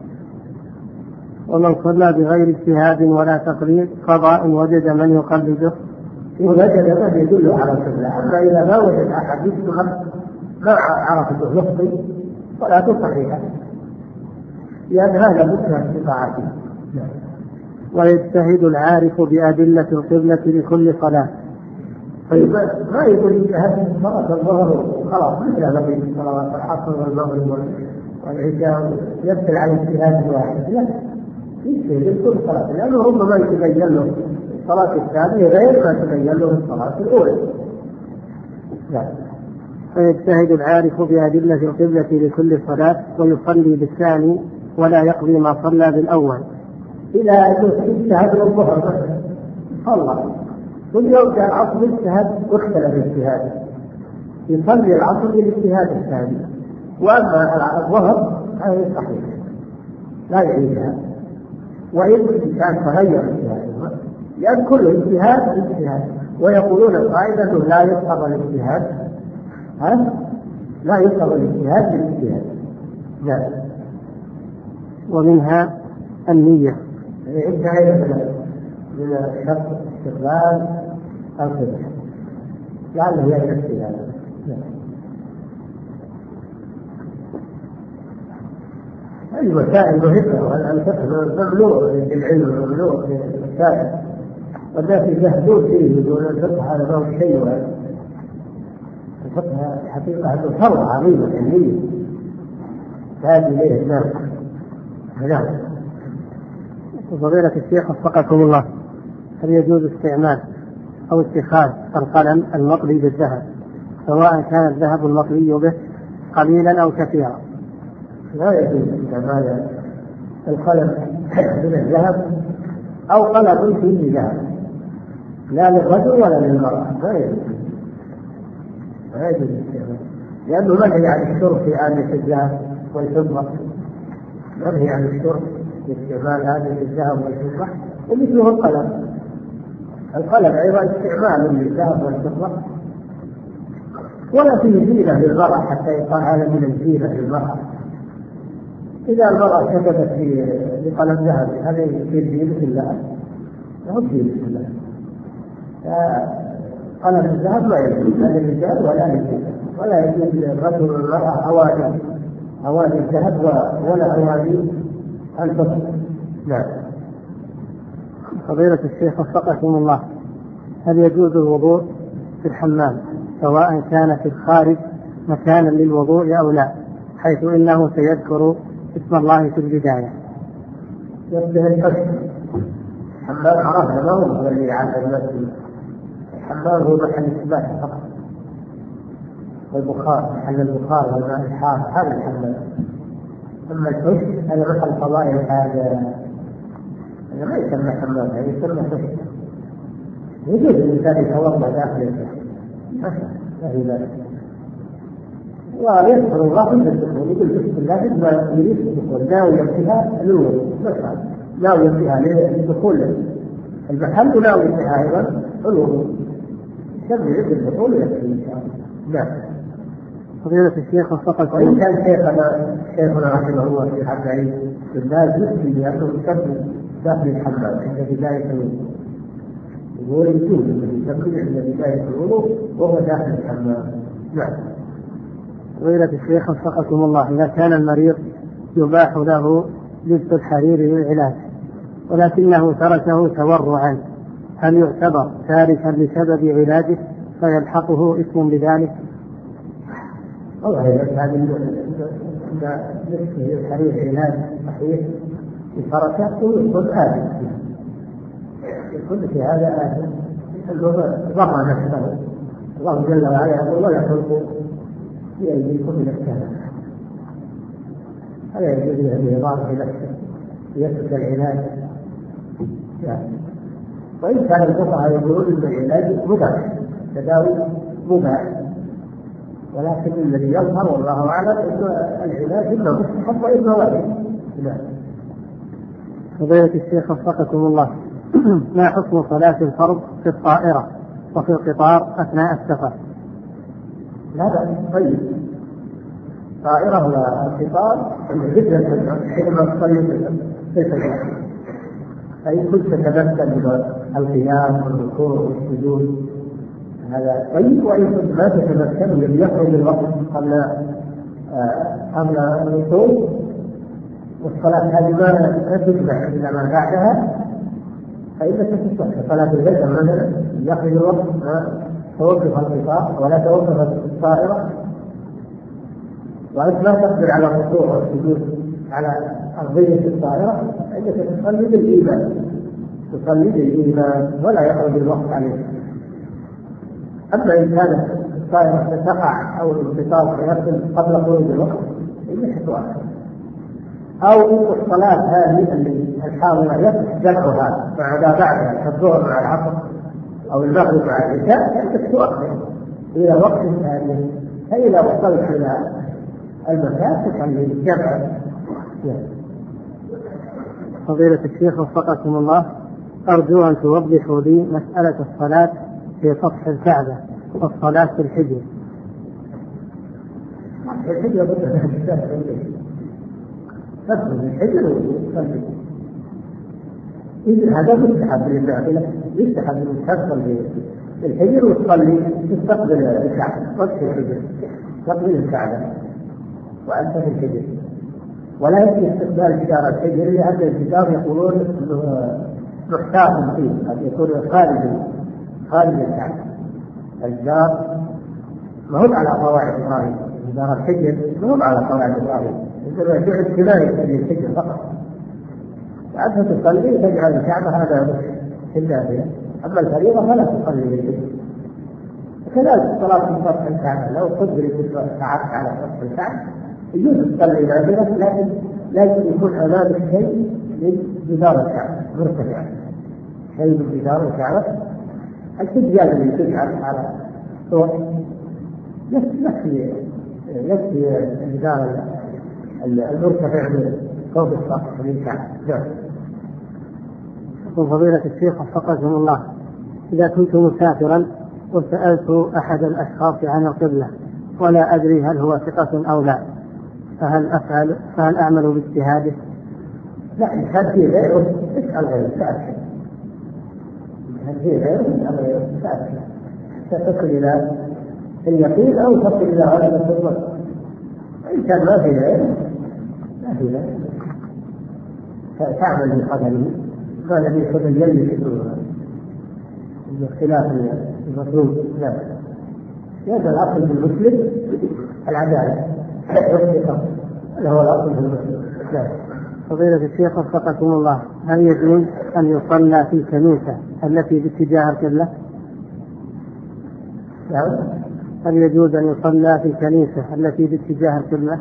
ومن صلى بغير اجتهاد ولا تقليد قضى إن وجد من يقلده. إن وجد من يدل على القبلة. أما إذا ما وجد أحد يشتغل ما عرفته يخطئ صلاته صحيحة، لأن هذا مكره استطاعته. ويجتهد العارف بأدلة القبلة لكل صلاة. ما يقول اجتهاد صلاة الظهر وخلاص مثل بقية الصلوات العصر والمغرب والعشاء يبطل على اجتهاد واحد، لا، يجتهد كل صلاة، لأنه ربما يتبين له الصلاة الثانية غير ما تبين له الصلاة الأولى. فيجتهد العارف بأدلة القبلة لكل صلاة ويصلي بالثاني ولا يقضي ما صلى بالأول. إلى أن اجتهد الظهر مثلا صلى كل يوم جاء العصر اجتهد واختلف اجتهاده، يصلي العصر بالاجتهاد الثاني. وأما الظهر هذا صحيح لا يعيدها، وإن كان تغير اجتهاده، لأن كل اجتهاد اجتهاد. ويقولون القاعدة لا يقتضى الاجتهاد، لا يقتضى الاجتهاد بالاجتهاد. لا. ومنها النية. انتهى من شرط استقبال القبلة لعله يكفي هذا. المسائل مهمة، والفقه ممنوع للعلم ممنوع للمسائل، والناس يجهدون فيه يقولون الفقه هذا ما هو شيء. الفقه حقيقة أنه ثروة عظيمة علمية تحتاج إليه الناس. نعم. فضيلة الشيخ وفقكم الله، هل يجوز استعمال أو اتخاذ القلم المطلي بالذهب سواء كان الذهب المطلي به قليلا أو كثيرا؟ لا يجوز استعمال القلم من الذهب أو قلب فيه ذهب، لا للرجل ولا للمرأة، ما يجوز الاستعمال، لأنه منهي عن الشرب في آنية الذهب والفضة، منهي عن الشرب في استعمال آنية الذهب والفضة. ومثله القلم أيضا استعمال للذهب والفضة، ولا فيه زينة للمرأة حتى يقال هذا من الزينة للمرأة. إذا المرأة كتبت بقلم ذهب هذا يصير زينة لها، لا زينة لها. قلم الذهب لا يجوز لا للرجال ولا للنساء، ولا يجوز للرجل والمرأة أواني الذهب ولا أواني الفضة. نعم. فضيلة الشيخ وفقكم الله، هل يجوز الوضوء في الحمام سواء كان في الخارج مكانا للوضوء أو لا، حيث إنه سيذكر اسم الله في البداية؟ يصبح الحسن حمام عرفنا ما هو الذي على المسجد، الحمام هو محل السباحة فقط، والبخار محل البخار والماء الحار، هذا الحمام. أما الحسن هذا محل فضائل، هذا ما يسمى حمام، هذا يسمى حسن. يجوز الإنسان يتوضأ داخل الحسن ما هي ذلك، ويذكر الله في الدخول، يقول بسم الله ما يريد الدخول، ناوي فيها الوضوء مثلا، ناوي فيها لدخول المحل وناوي فيها أيضا الوضوء، يسمي عند الدخول ويكفي إن شاء الله. نعم. فضيلة الشيخ وفقكم، وإن كان شيخنا رحمه الله في عبد العزيز الناس يكفي بأنه يسمي داخل الحمام عند بداية الوضوء، يقول يجوز أنه يسمي عند بداية الوضوء وهو داخل الحمام. نعم. فضيلة الشيخ وفقكم الله، إذا كان المريض يباح له لبس الحرير للعلاج ولكنه تركه تورعا، هل يعتبر تاركا بسبب علاجه فيلحقه اسم بذلك؟ والله هذا لبس الحرير علاج صحيح بتركه يكون آثم، يكون في هذا آثم، ضر نفسه. الله جل وعلا يقول ولا تلقوا بأيديكم من التهلكة، هذا يجوز له إضافة نفسه يترك العلاج. وإن كان الفقهاء يقولون أن العلاج مباح، تداوي مباح، ولكن الذي يظهر والله أعلم أن العلاج إما مستحب وإما واجب. فضيلة الشيخ وفقكم الله، ما حكم صلاة الفرض في الطائرة وفي القطار أثناء السفر؟ لا بأس، طيب. طائرة والقطار جدا حينما تصلي في الفجر، فإن كنت تتمكن بالقيام والركوع والسجود هذا طيب، وإن كنت ما تتمكن الذي يخرج الوقت قبل الوصول والصلاة هذه ما تجمع إلا ما بعدها، فإذا تصح صلاة الفجر مثلا يخرج الوقت توقف القطار ولا توقف الطائرة، وأنت لا تقدر على الركوع والسجود على أرضية الطائرة، فإنك تصلي بالإيمان ولا يخرج الوقت عليك. أما إن كانت الطائرة تقع أو القطار يصل قبل خروج الوقت فإنك تؤخر، أو إن الصلاة هذه الحاضرة يصح جمعها مع ما بعدها كالظهر مع العصر أو المغرب مع العشاء فإنك تؤخر إلى وقت ثاني، فإذا وصلت إلى المكان تصلي الجمع. فضيلة الشيخ وفقكم الله، أرجو أن توضحوا لي مسألة الصلاة في سطح الكعبة والصلاة في الحجر. الحجر تدخل الحجر وتصلي، إذن هذا مستحب للنافلة، يستحب أن تدخل في الحجر وتصلي تستقبل الكعبة، وجه الحجر تستقبل الكعبة وأنت في الحجر، ولا يمكن استقبال جدار الحجر لأن الجدار يقولون أنه محتاط فيه، قد يكون خارج الكعبة. الجدار ما هو على قواعد إبراهيم، جدار الحجر ما هو على قواعد إبراهيم، إنما جعل كناية للحجر فقط، وأنت تصلي تجعل الكعبة هذا في النافلة، أما الفريضة فلا تصلي للحجر. كذلك الصلاة في سطح الكعبة، لو قدرت قعدت على سطح الكعبة يجوز تصلي نافلة، لكن لازم يكون أمامك شيء من جدار الكعبة مرتفع، شيء بالجدار الكعبة التجال اللي تجعل على صور يكفي الجدار المرتفع فوق السقف من الكعبة. يقول فضيلة الشيخ وفقكم الله، إذا كنت مسافرا وسألت أحد الأشخاص عن القبلة ولا أدري هل هو ثقة أو لا، فهل أعمل باجتهاده؟ لا، هل في غيره اسأل غيره تأكد، هل في غيره اسأل غيره تأكد، تصل إلى اليقين أو تصل إلى غلبة الظن. إن كان ما في غيره ما في غيره تعمل بقدره. قال النبي صلى الله عليه وسلم باختلاف المطلوب. لا، هذا الأصل في المسلم العدالة والثقة، هذا هو الأصل في المسلم. لا. فضيلة الشيخ وفقكم الله، هل يجوز أن يصلى في الكنيسة التي باتجاه القبلة؟ نعم. هل يجوز أن يصلى في الكنيسة التي باتجاه القبلة؟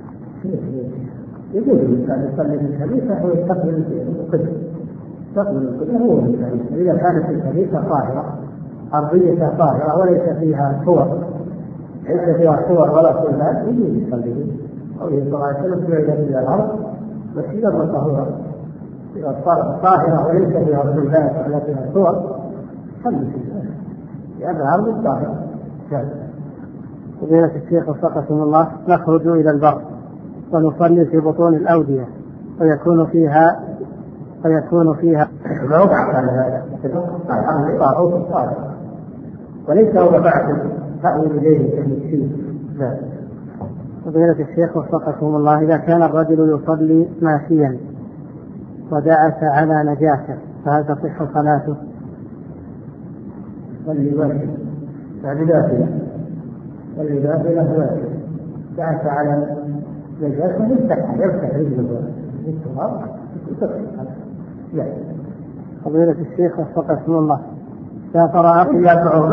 يجوز أن يصلي في الكنيسة ويستقبل القبلة. تقبل القبلة هو الكنيسة إذا كانت الكنيسة طاهرة، أرضية طاهرة وليس فيها صور، ليس فيها صور ولا صلبات، يجوز يصلي. قوله صلى الله عليه وسلم بعد إلى الأرض مسجدا طهورا. إذا طاهرة وليس فيها صلبات ولا فيها صور صلي فيها، لأن الأرض طاهرة. فضيلة الشيخ وفقكم الله، نخرج إلى البر ونصلي في بطون الأودية ويكون فيها ما وقع على هذا الطاغوت الطاهر، وليس هو بعد تأوي إليه كالمسكين. لا. فضيلة الشيخ وفقكم الله، إذا كان الرجل يصلي ماشيا ودعس على نجاسة فهل تصح صلاته؟ صلي ماشي يعني نافلة، صلي نافلة ماشي دعس على نجاسة يمسح رجله بالتراب. فضيلة الشيخ وفقكم الله، سافر أخي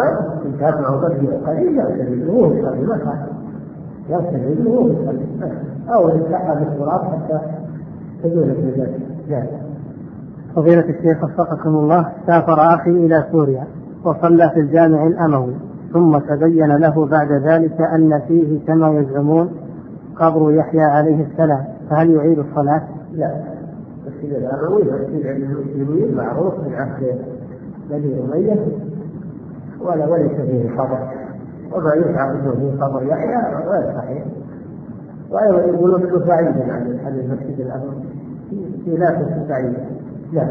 أو يمسحها بالتراب حتى تزول النجاسة. فضيلة الشيخ وفقكم الله، سافر أخي إلى سوريا وصلى في الجامع الأموي، ثم تبين له بعد ذلك أن فيه كما يزعمون قبر يحيى عليه السلام، فهل يعيد الصلاة؟ لا، المسجد الأموي مسجد عند المسلمين معروف من عهد بني أمية وليس فيه قبر، وما يزعم أنه فيه قبر يحيى غير صحيح. وأيضا يقولون أنه بعيدا عن المسجد الأموي في نافذة بعيدة. لا.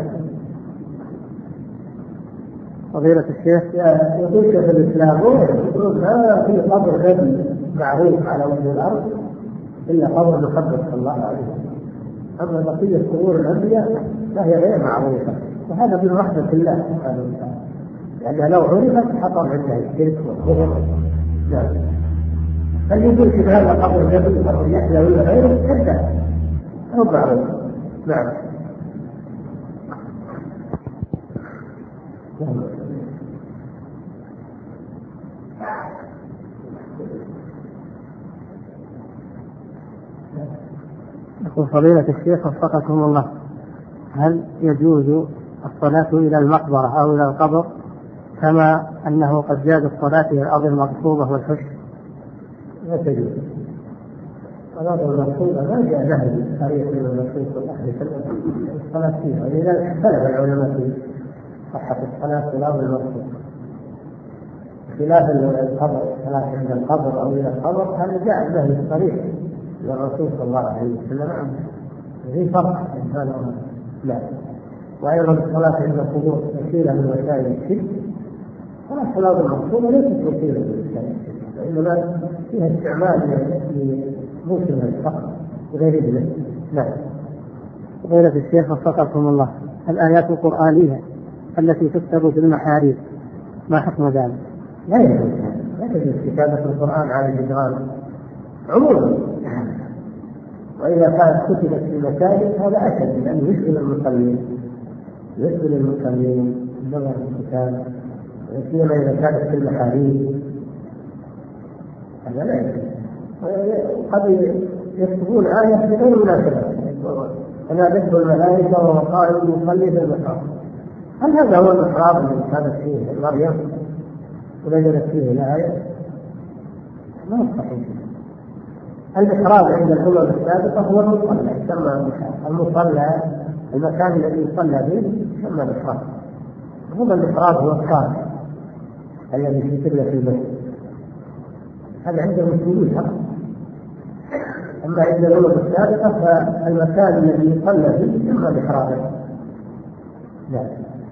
فضيلة الشيخ يقول شيخ الإسلام يقول ما في قبر نبي معروف على وجه الأرض إلا قبر محمد صلى الله عليه وسلم، أما بقية قبور الأنبياء فهي غير معروفة، وهذا من رحمة الله سبحانه وتعالى، لأنها لو عرفت حصل عندها الشرك والكفر. نعم. فاللي يقول في هذا قبر نبي قبر يحيى ولا غيره كذاب أو معروف. نعم. يقول فضيلة الشيخ وفقكم الله، هل يجوز الصلاة إلى المقبرة أو إلى القبر كما أنه قد جاز الصلاة إلى الأرض المغصوبة والحش؟ لا تجوز. الأرض المغصوبة ما جاء نهي صريح من الرسول صلى الله عليه وسلم الصلاة فيها، ولذا اختلف العلماء في صحة الصلاة في الأرض المغصوبة، خلاف القبر، الصلاة عند القبر أو إلى القبر هذا جاء نهي صريح للرسول صلى الله عليه وسلم. في فرق هذا. لا. وأيضا الصلاة عند القبور وسيلة من وسائل الشرك، الصلاة المقصودة ليست وسيلة من وسائل الشرك، وإنما فيها استعمال لموسم الفقر وغير ذلك. لا. فضيلة الشيخ وفقكم الله، الآيات القرآنية التي تكتب في المحاريب ما حكم ذلك؟ لا يجوز كتابة القرآن على الجدران عموما، وإذا كانت كتبت في المساجد هذا أشد، لأنه يشغل المصلين بنظر الكتاب، وسيما إذا كانت في المحاريب هذا لا يجوز. قد يكتبون آية بغير مناسبة، فنادته الملائكة وهو قائم يصلي في المحراب، هل هذا هو المحراب الذي كانت فيه مريم ونزلت فيه الآية؟ ما هو صحيح. المحراب عند الأمم السابقة هو المصلى، يسمى المصلى، المكان الذي يصلى فيه يسمى محراب. هذا المحراب هو الصالح الذي في قبلة المسجد، هذا عند المسلمين فقط. أما عند الأمم السابقة فالمكان الذي يصلى فيه يسمى محرابا. نعم.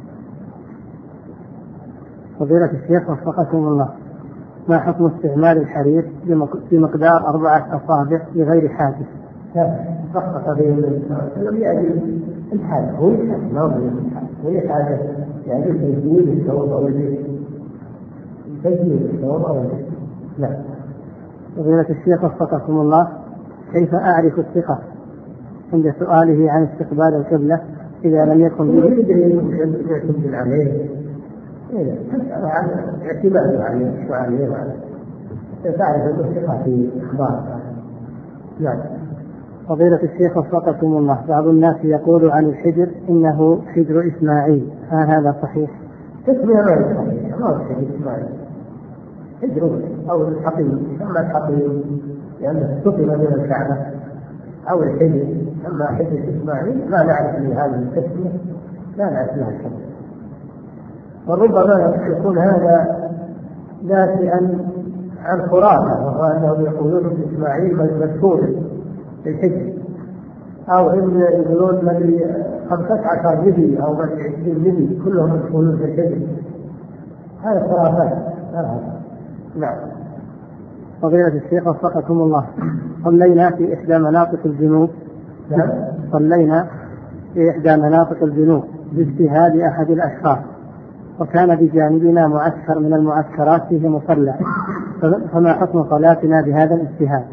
فضيلة الشيخ وفقكم الله، ما حكم استعمال الحرير بمقدار 4 أصابع لغير حاجة؟ رخص به النبي صلى الله عليه وسلم لأجل الحاجة، هو الحاجة، ما هو الحاجة، هي حاجة يعني تجديد الثوب أو الجسم، تجديد الثوب أو الجسم. نعم. فضيلة الشيخ وفقكم الله، كيف أعرف الثقة عند سؤاله عن استقبال القبلة إذا لم يكن به؟ يعتمد عليه، عن اعتماد عليه السؤال، تعرف الثقة في إخبار. نعم. فضيلة الشيخ وفقكم الله، بعض الناس يقول عن الحجر إنه حجر إسماعيل، هل هذا صحيح؟ تسمية ما هي صحيح، ما هو حجر إسماعيل، حجر أو الحقيم، أما الحقيم لأنه استقم من الكعبة، أو الحجر أما حجر إسماعيل لا نعرف لهذه التسمية، لا نعرف لها الحجر. وربما يكون هذا ناشئا عن خرافة، وهو أنهم يقولون إسماعيل مذكور في الحجر، أو إن يقولون من 15 نبي أو من 20 نبي كلهم يدخلون في الحجر، هذه خرافات. نعم. فضيلة الشيخ وفقكم الله، صلينا في إحدى مناطق الجنوب. نعم. صلينا في إحدى مناطق الجنوب باجتهاد أحد الأشخاص، وكان بجانبنا معسكر من المعسكرات فيه مصلى، فما حكم صلاتنا بهذا الاجتهاد؟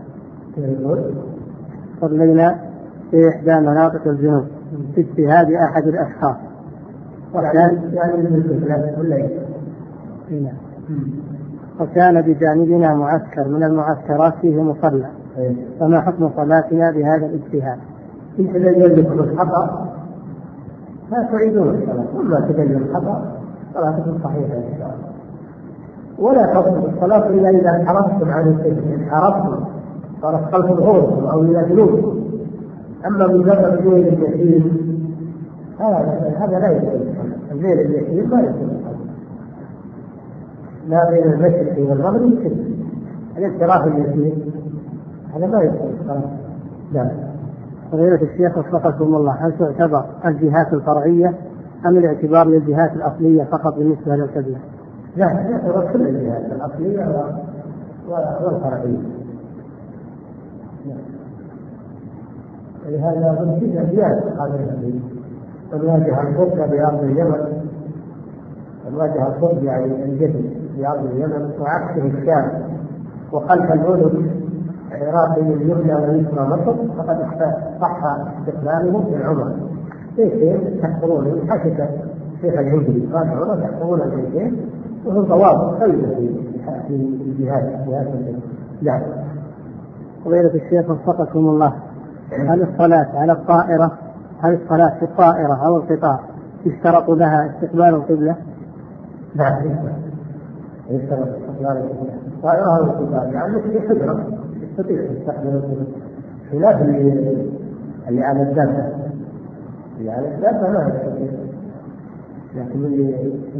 صلينا في إحدى مناطق الجنوب باجتهاد أحد الأشخاص، وكان بجانبنا معسكر من المعسكرات فيه مصلى، فما حكم صلاتنا بهذا الاجتهاد؟ إن تبين لكم الخطأ لا تعيدون الصلاة، وما تبين الخطأ صلاتكم صحيحة إن شاء الله. ولا تقصد الصلاة إلا إذا انحرفتم عن القبلة، انحرفتم صارت خلف ظهوركم أو إلى جنوبكم. أما مجرد الليل اليسير هذا لا يكون الليل اليسير، ما يكون لا بين المشرق والمغرب كله، الانحراف اليسير هذا ما يكون الصلاة. لا. فضيلة الشيخ وفقكم الله، هل تعتبر الجهات الفرعية أم الاعتبار للجهات الأصلية فقط بالنسبة للقبلة؟ لا، يعتبر كل الجهات الأصلية والفرعية. لهذا من فيه أبيات هذا الحديث: الواجهة القبلة بأرض اليمن، الواجهة القبلة يعني الجبل بأرض اليمن، وعكسه الشام، وخلف الملك عراقي اليمنى ويسرى مصر، فقد صح استقلالهم في العمر. شيء تحفظون حكى الشيخ الهندي قال عمر تحفظون الشيخين، وهو ضوابط خيرة في الجهاد. نعم. فضيلة الشيخ وفقكم الله، هل الصلاة على الطائرة، هل الصلاة في الطائرة أو القطار يشترط لها استقبال القبلة؟ نعم، يشترط استقبال القبلة الطائرة أو القطار، يعني في حجرة تستطيع تستقبل القبلة، خلاف اللي على الدابة. اللي على الدابة ما يستطيع، لكن اللي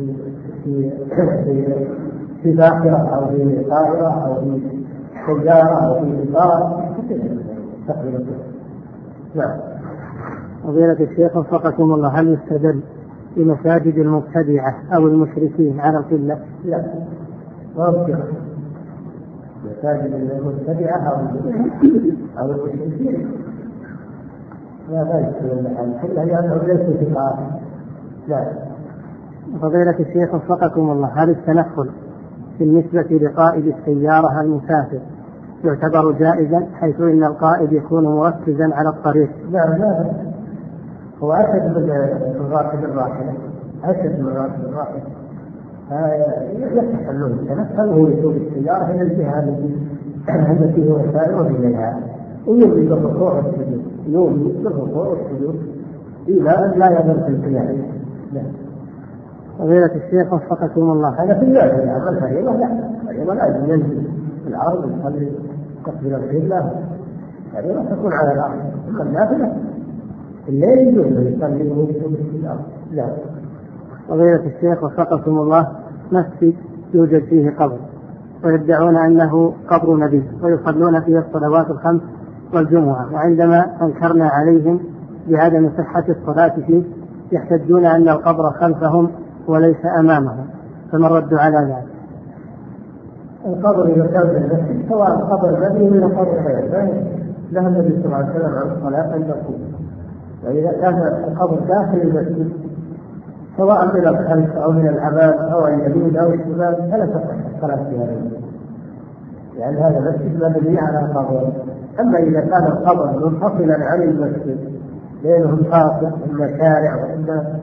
في باخرة أو في طائرة أو في سيارة أو في قطار تستقبل القبلة. نعم. فضيلة الشيخ وفقكم الله، هل يستدل في مساجد المبتدعة أو المشركين على القبلة؟ لا، ما أذكر مساجد المبتدعة أو المشركين لا يستدل على القبلة لأنهم ليسوا في قاعدة. لا. فضيلة الشيخ وفقكم الله، هل التنقل بالنسبة لقائد السيارة المسافر يعتبر جائزا، حيث إن القائد يكون مركزا على الطريق؟ لا، هو أشد من راكب الراحلة، أشد من راكب الراحلة، يفتح له التنقل وهو يسوق السيارة إلى الجهة التي هو سائر إليها، ويمضي بالركوع والسجود، يمضي بالركوع والسجود إلى أن لا يضر في القيام. فضيلة الشيخ وفقكم الله. هذا في الناس يعني الفريضة لا، الفريضة لازم ينزل في الأرض ويصلي تقبل القبلة، الفريضة تكون على الأرض. أما النافلة الليل يجوز يصلي ويسجد في الأرض. لا. فضيلة الشيخ وفقكم الله، مسجد يوجد فيه قبر ويدعون أنه قبر نبي ويصلون فيه الصلوات الخمس والجمعة، وعندما أنكرنا عليهم بعدم صحة الصلاة فيه يحتجون أن القبر خلفهم وليس أمامهم، فما الرد على ذلك؟ القبر إذا كان في المسجد سواء قبر نبي ولا قبر غيره له النبي صلى الله عليه وسلم عن الصلاة عند القبور، وإذا كان القبر داخل المسجد سواء من الخلف أو من الأمام أو اليمين أو الشمال فلا تصح الصلاة في هذا المسجد، لأن هذا المسجد مبني على القبر. أما إذا كان القبر منفصلا عن المسجد بينهم فاصل، إما شارع وإما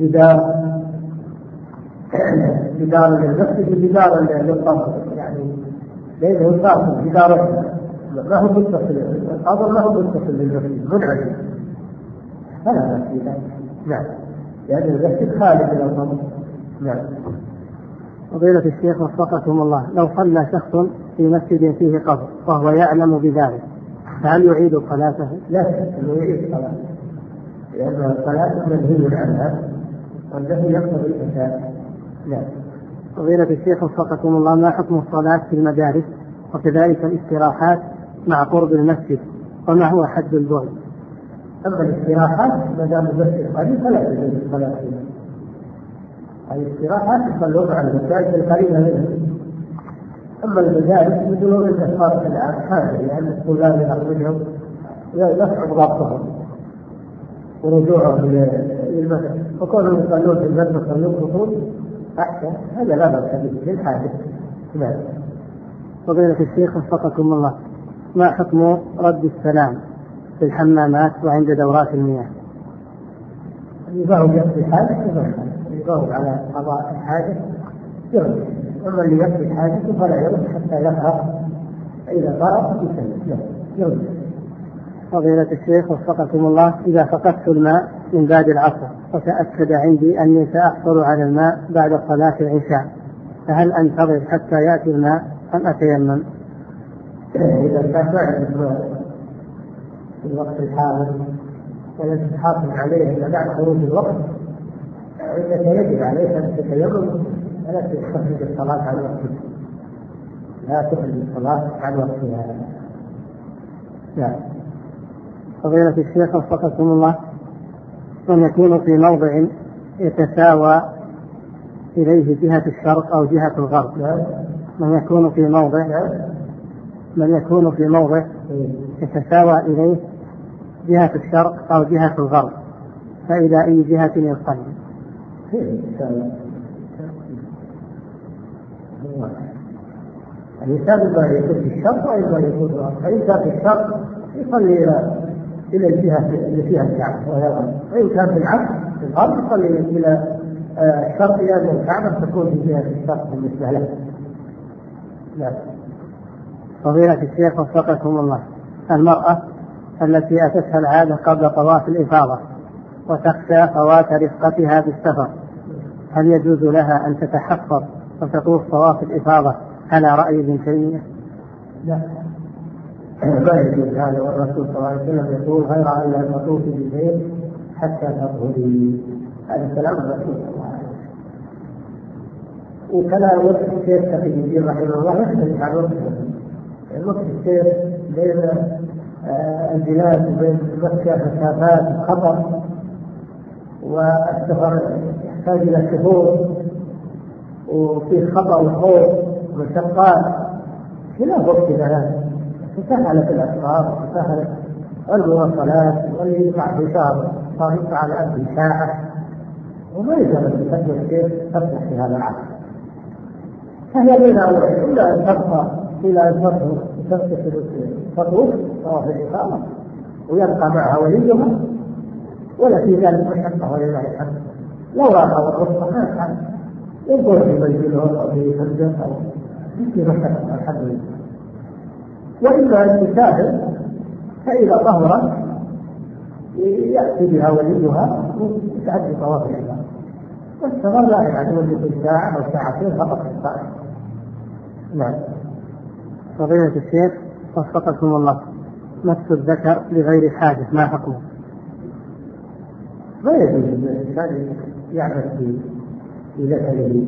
جدار للمسجد وجدار للقبر، يعني بينهم فاصل جدار ما هو متصل، القبر ما هو متصل بالمسجد منعزل، فلا مسجد. نعم، لأن المسجد خارج من القبر. نعم. فضيلة الشيخ وفقكم الله، لو صلى شخص في مسجد فيه قبر وهو يعلم بذلك فهل يعيد صلاته؟ لا، انه يعيد صلاته، لأن الصلاة منهي عنها والنهي يقتضي الفساد. لا. فضيلة الشيخ وفقكم الله، ما حكم الصلاة في المدارس وكذلك الاستراحات مع قرب المسجد، وما هو حد البعد؟ أما الاستراحات ما دام المسجد قريب فلا تجوز الصلاة فيها. الاستراحات يصلون على المساجد القريبة منها. أما المدارس يقولون أن صارت الآن حاجة، لأن الطلاب يأخذهم يصعب ضبطهم ورجوعهم للمدرسة، فكونهم يصلون في المدرسة يصلون خطوط أحسن، هذا لا بأس به للحاجة. نعم. فضيلة الشيخ وفقكم الله، ما حكم رد السلام في الحمامات وعند دورات المياه؟ يجاوب يقضي حاجة يجاوب على قضاء الحاجة يرد، أما اللي يقضي حاجته فلا يرد حتى يفرغ، فإذا فرغ يسلم يرد. فضيلة الشيخ وفقكم الله، إذا فقدت الماء من بعد العصر وتأكد عندي أني سأحصل على الماء بعد صلاة العشاء، فهل أنتظر حتى يأتي الماء أم أتيمم؟ إذا كان في الوقت الحاضر ولم تحافظ عليه إلا بعد خروج الوقت فإنك يجب عليك أن تتيمم ولا تخرج الصلاة عن وقتها، لا تخرج الصلاة عن وقتها. نعم. فضيلة الشيخ وفقكم الله، من يكون في موضع يتساوى إليه جهة الشرق أو جهة الغرب، من يكون في موضع يتساوى إليه جهة الشرق أو جهة الغرب، فإلى أي جهة يصلي؟ الإنسان إما يكون في الشرق وإما يكون في الغرب، فإن كان في الشرق يصلي إلى الجهة اللي فيها الكعبة وهي الغرب، وإن كان في العكس في الغرب يصلي إلى الشرق، لأن الكعبة تكون في جهة الشرق بالنسبة له. لا. فضيلة الشيخ وفقكم الله، المرأة التي أتتها العادة قبل طواف الإفاضة وتخشى فوات رفقتها بالسفر، هل يجوز لها أن تتحفظ وتطوف طواف الإفاضة على رأي ابن تيمية؟ لا، ما يجوز هذا، والرسول صلى الله عليه وسلم يقول غير أن لا تطوفي بالبيت حتى تطهري، هذا كلام الرسول صلى الله عليه وسلم. وكذا وقت الشيخ تقي الدين رحمه الله يختلف عن وقت الشيخ بين البلاد وبين مكة مسافات خطر، والسفر يحتاج إلى شهور وفي خطر وخوف ومشقات، خلاف وقتنا هذا تسهلت الأسفار وتسهلت المواصلات، واللي يدفع في شهر صار يدفع على 1000 ساعة، وما يجب أن تسجل الشيخ تصلح في هذا العصر، فهي بين أمرين، إلا أن تبقى إلى أن تطوف طواف الإفاضة ويبقى معها وليها، ولا في ذلك مشقة ولله الحمد. لو راح الرخصة ما كان ينظر في منزله أو في فندق أو في مشقة الحمد لله. وإما أن تسافر فإذا ظهرت يأتي بها وليها وتعدي طواف الإفاضة. والصغر لا يعني مدة ساعة أو ساعتين فقط في الصائم. نعم. فضيلة الشيخ وفقكم الله، مس الذكر لغير حاجة ما حكمه؟ ما يجوز الإنسان يعمل في ذكره،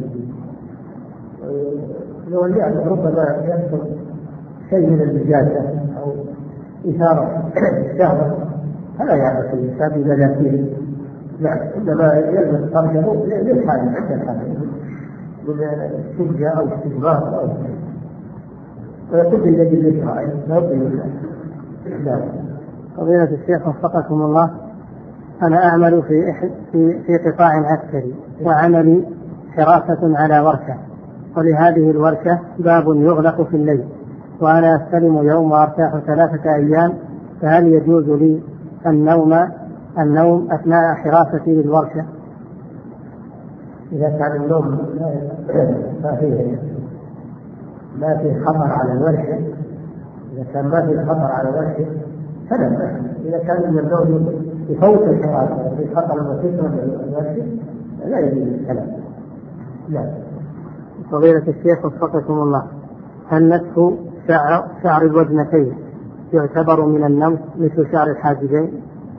لو يعني ربما يحصل شيء من النجاسة أو إثارة الشهوة فلا يعمل الإنسان إذا لا فيه. نعم، إنما يلبس فرجه للحاجة عند الحاجة من استنجاء أو استجمار أو ويقول بالذي يشرع لا يقول. نعم. فضيلة الشيخ وفقكم الله، أنا أعمل في قطاع عسكري وعملي حراسة على ورشة، ولهذه الورشة باب يغلق في الليل، وأنا أستلم يوم وأرتاح 3 أيام، فهل يجوز لي النوم أثناء حراستي للورشة؟ إذا كان النوم ما فيه خطر على الورشة، إذا كان ما فيه خطر على الورشة فلا. إذا كان النوم يفوت الحراسة في خطر بسيط من الورشة لا يجوز الكلام. لا. فضيلة الشيخ وفقكم الله، هل نسف شعر الوجنتين يعتبر من النمس مثل شعر الحاجبين؟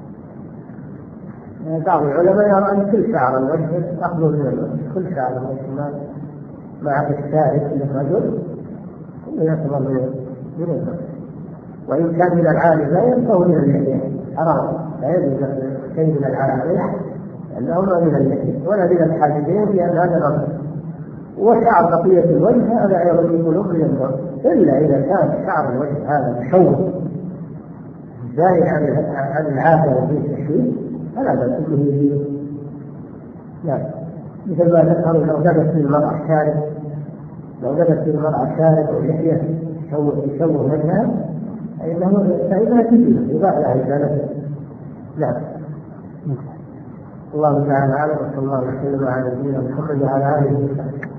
بعض العلماء يرى أن كل شعر الوجه أخذ من الوجه، كل شعر الوجه مع الشارك للرجل يعتبر من النمس، وإن كان من العالم لا ينفه من اللحية حرام، لا يجوز شيء من العالم لأنه ما من اللحية ولا من الحاجبين لأن هذا نمس. وشعر بقية الوجه هذا أيضا يقولون من النمس، إلا إذا كان شعر الوجه هذا مشوه زائد عن العادة وفيه تشويه فلا بأس به. لا، مثل ما ذكروا لو لبس للمرأة الشارب أو لحية يشوه وجهها فإنها تجوز يباح لها إزالته. نعم. الله تعالى أعلم، وصلى الله وسلم على نبينا محمد وعلى آله وصحبه.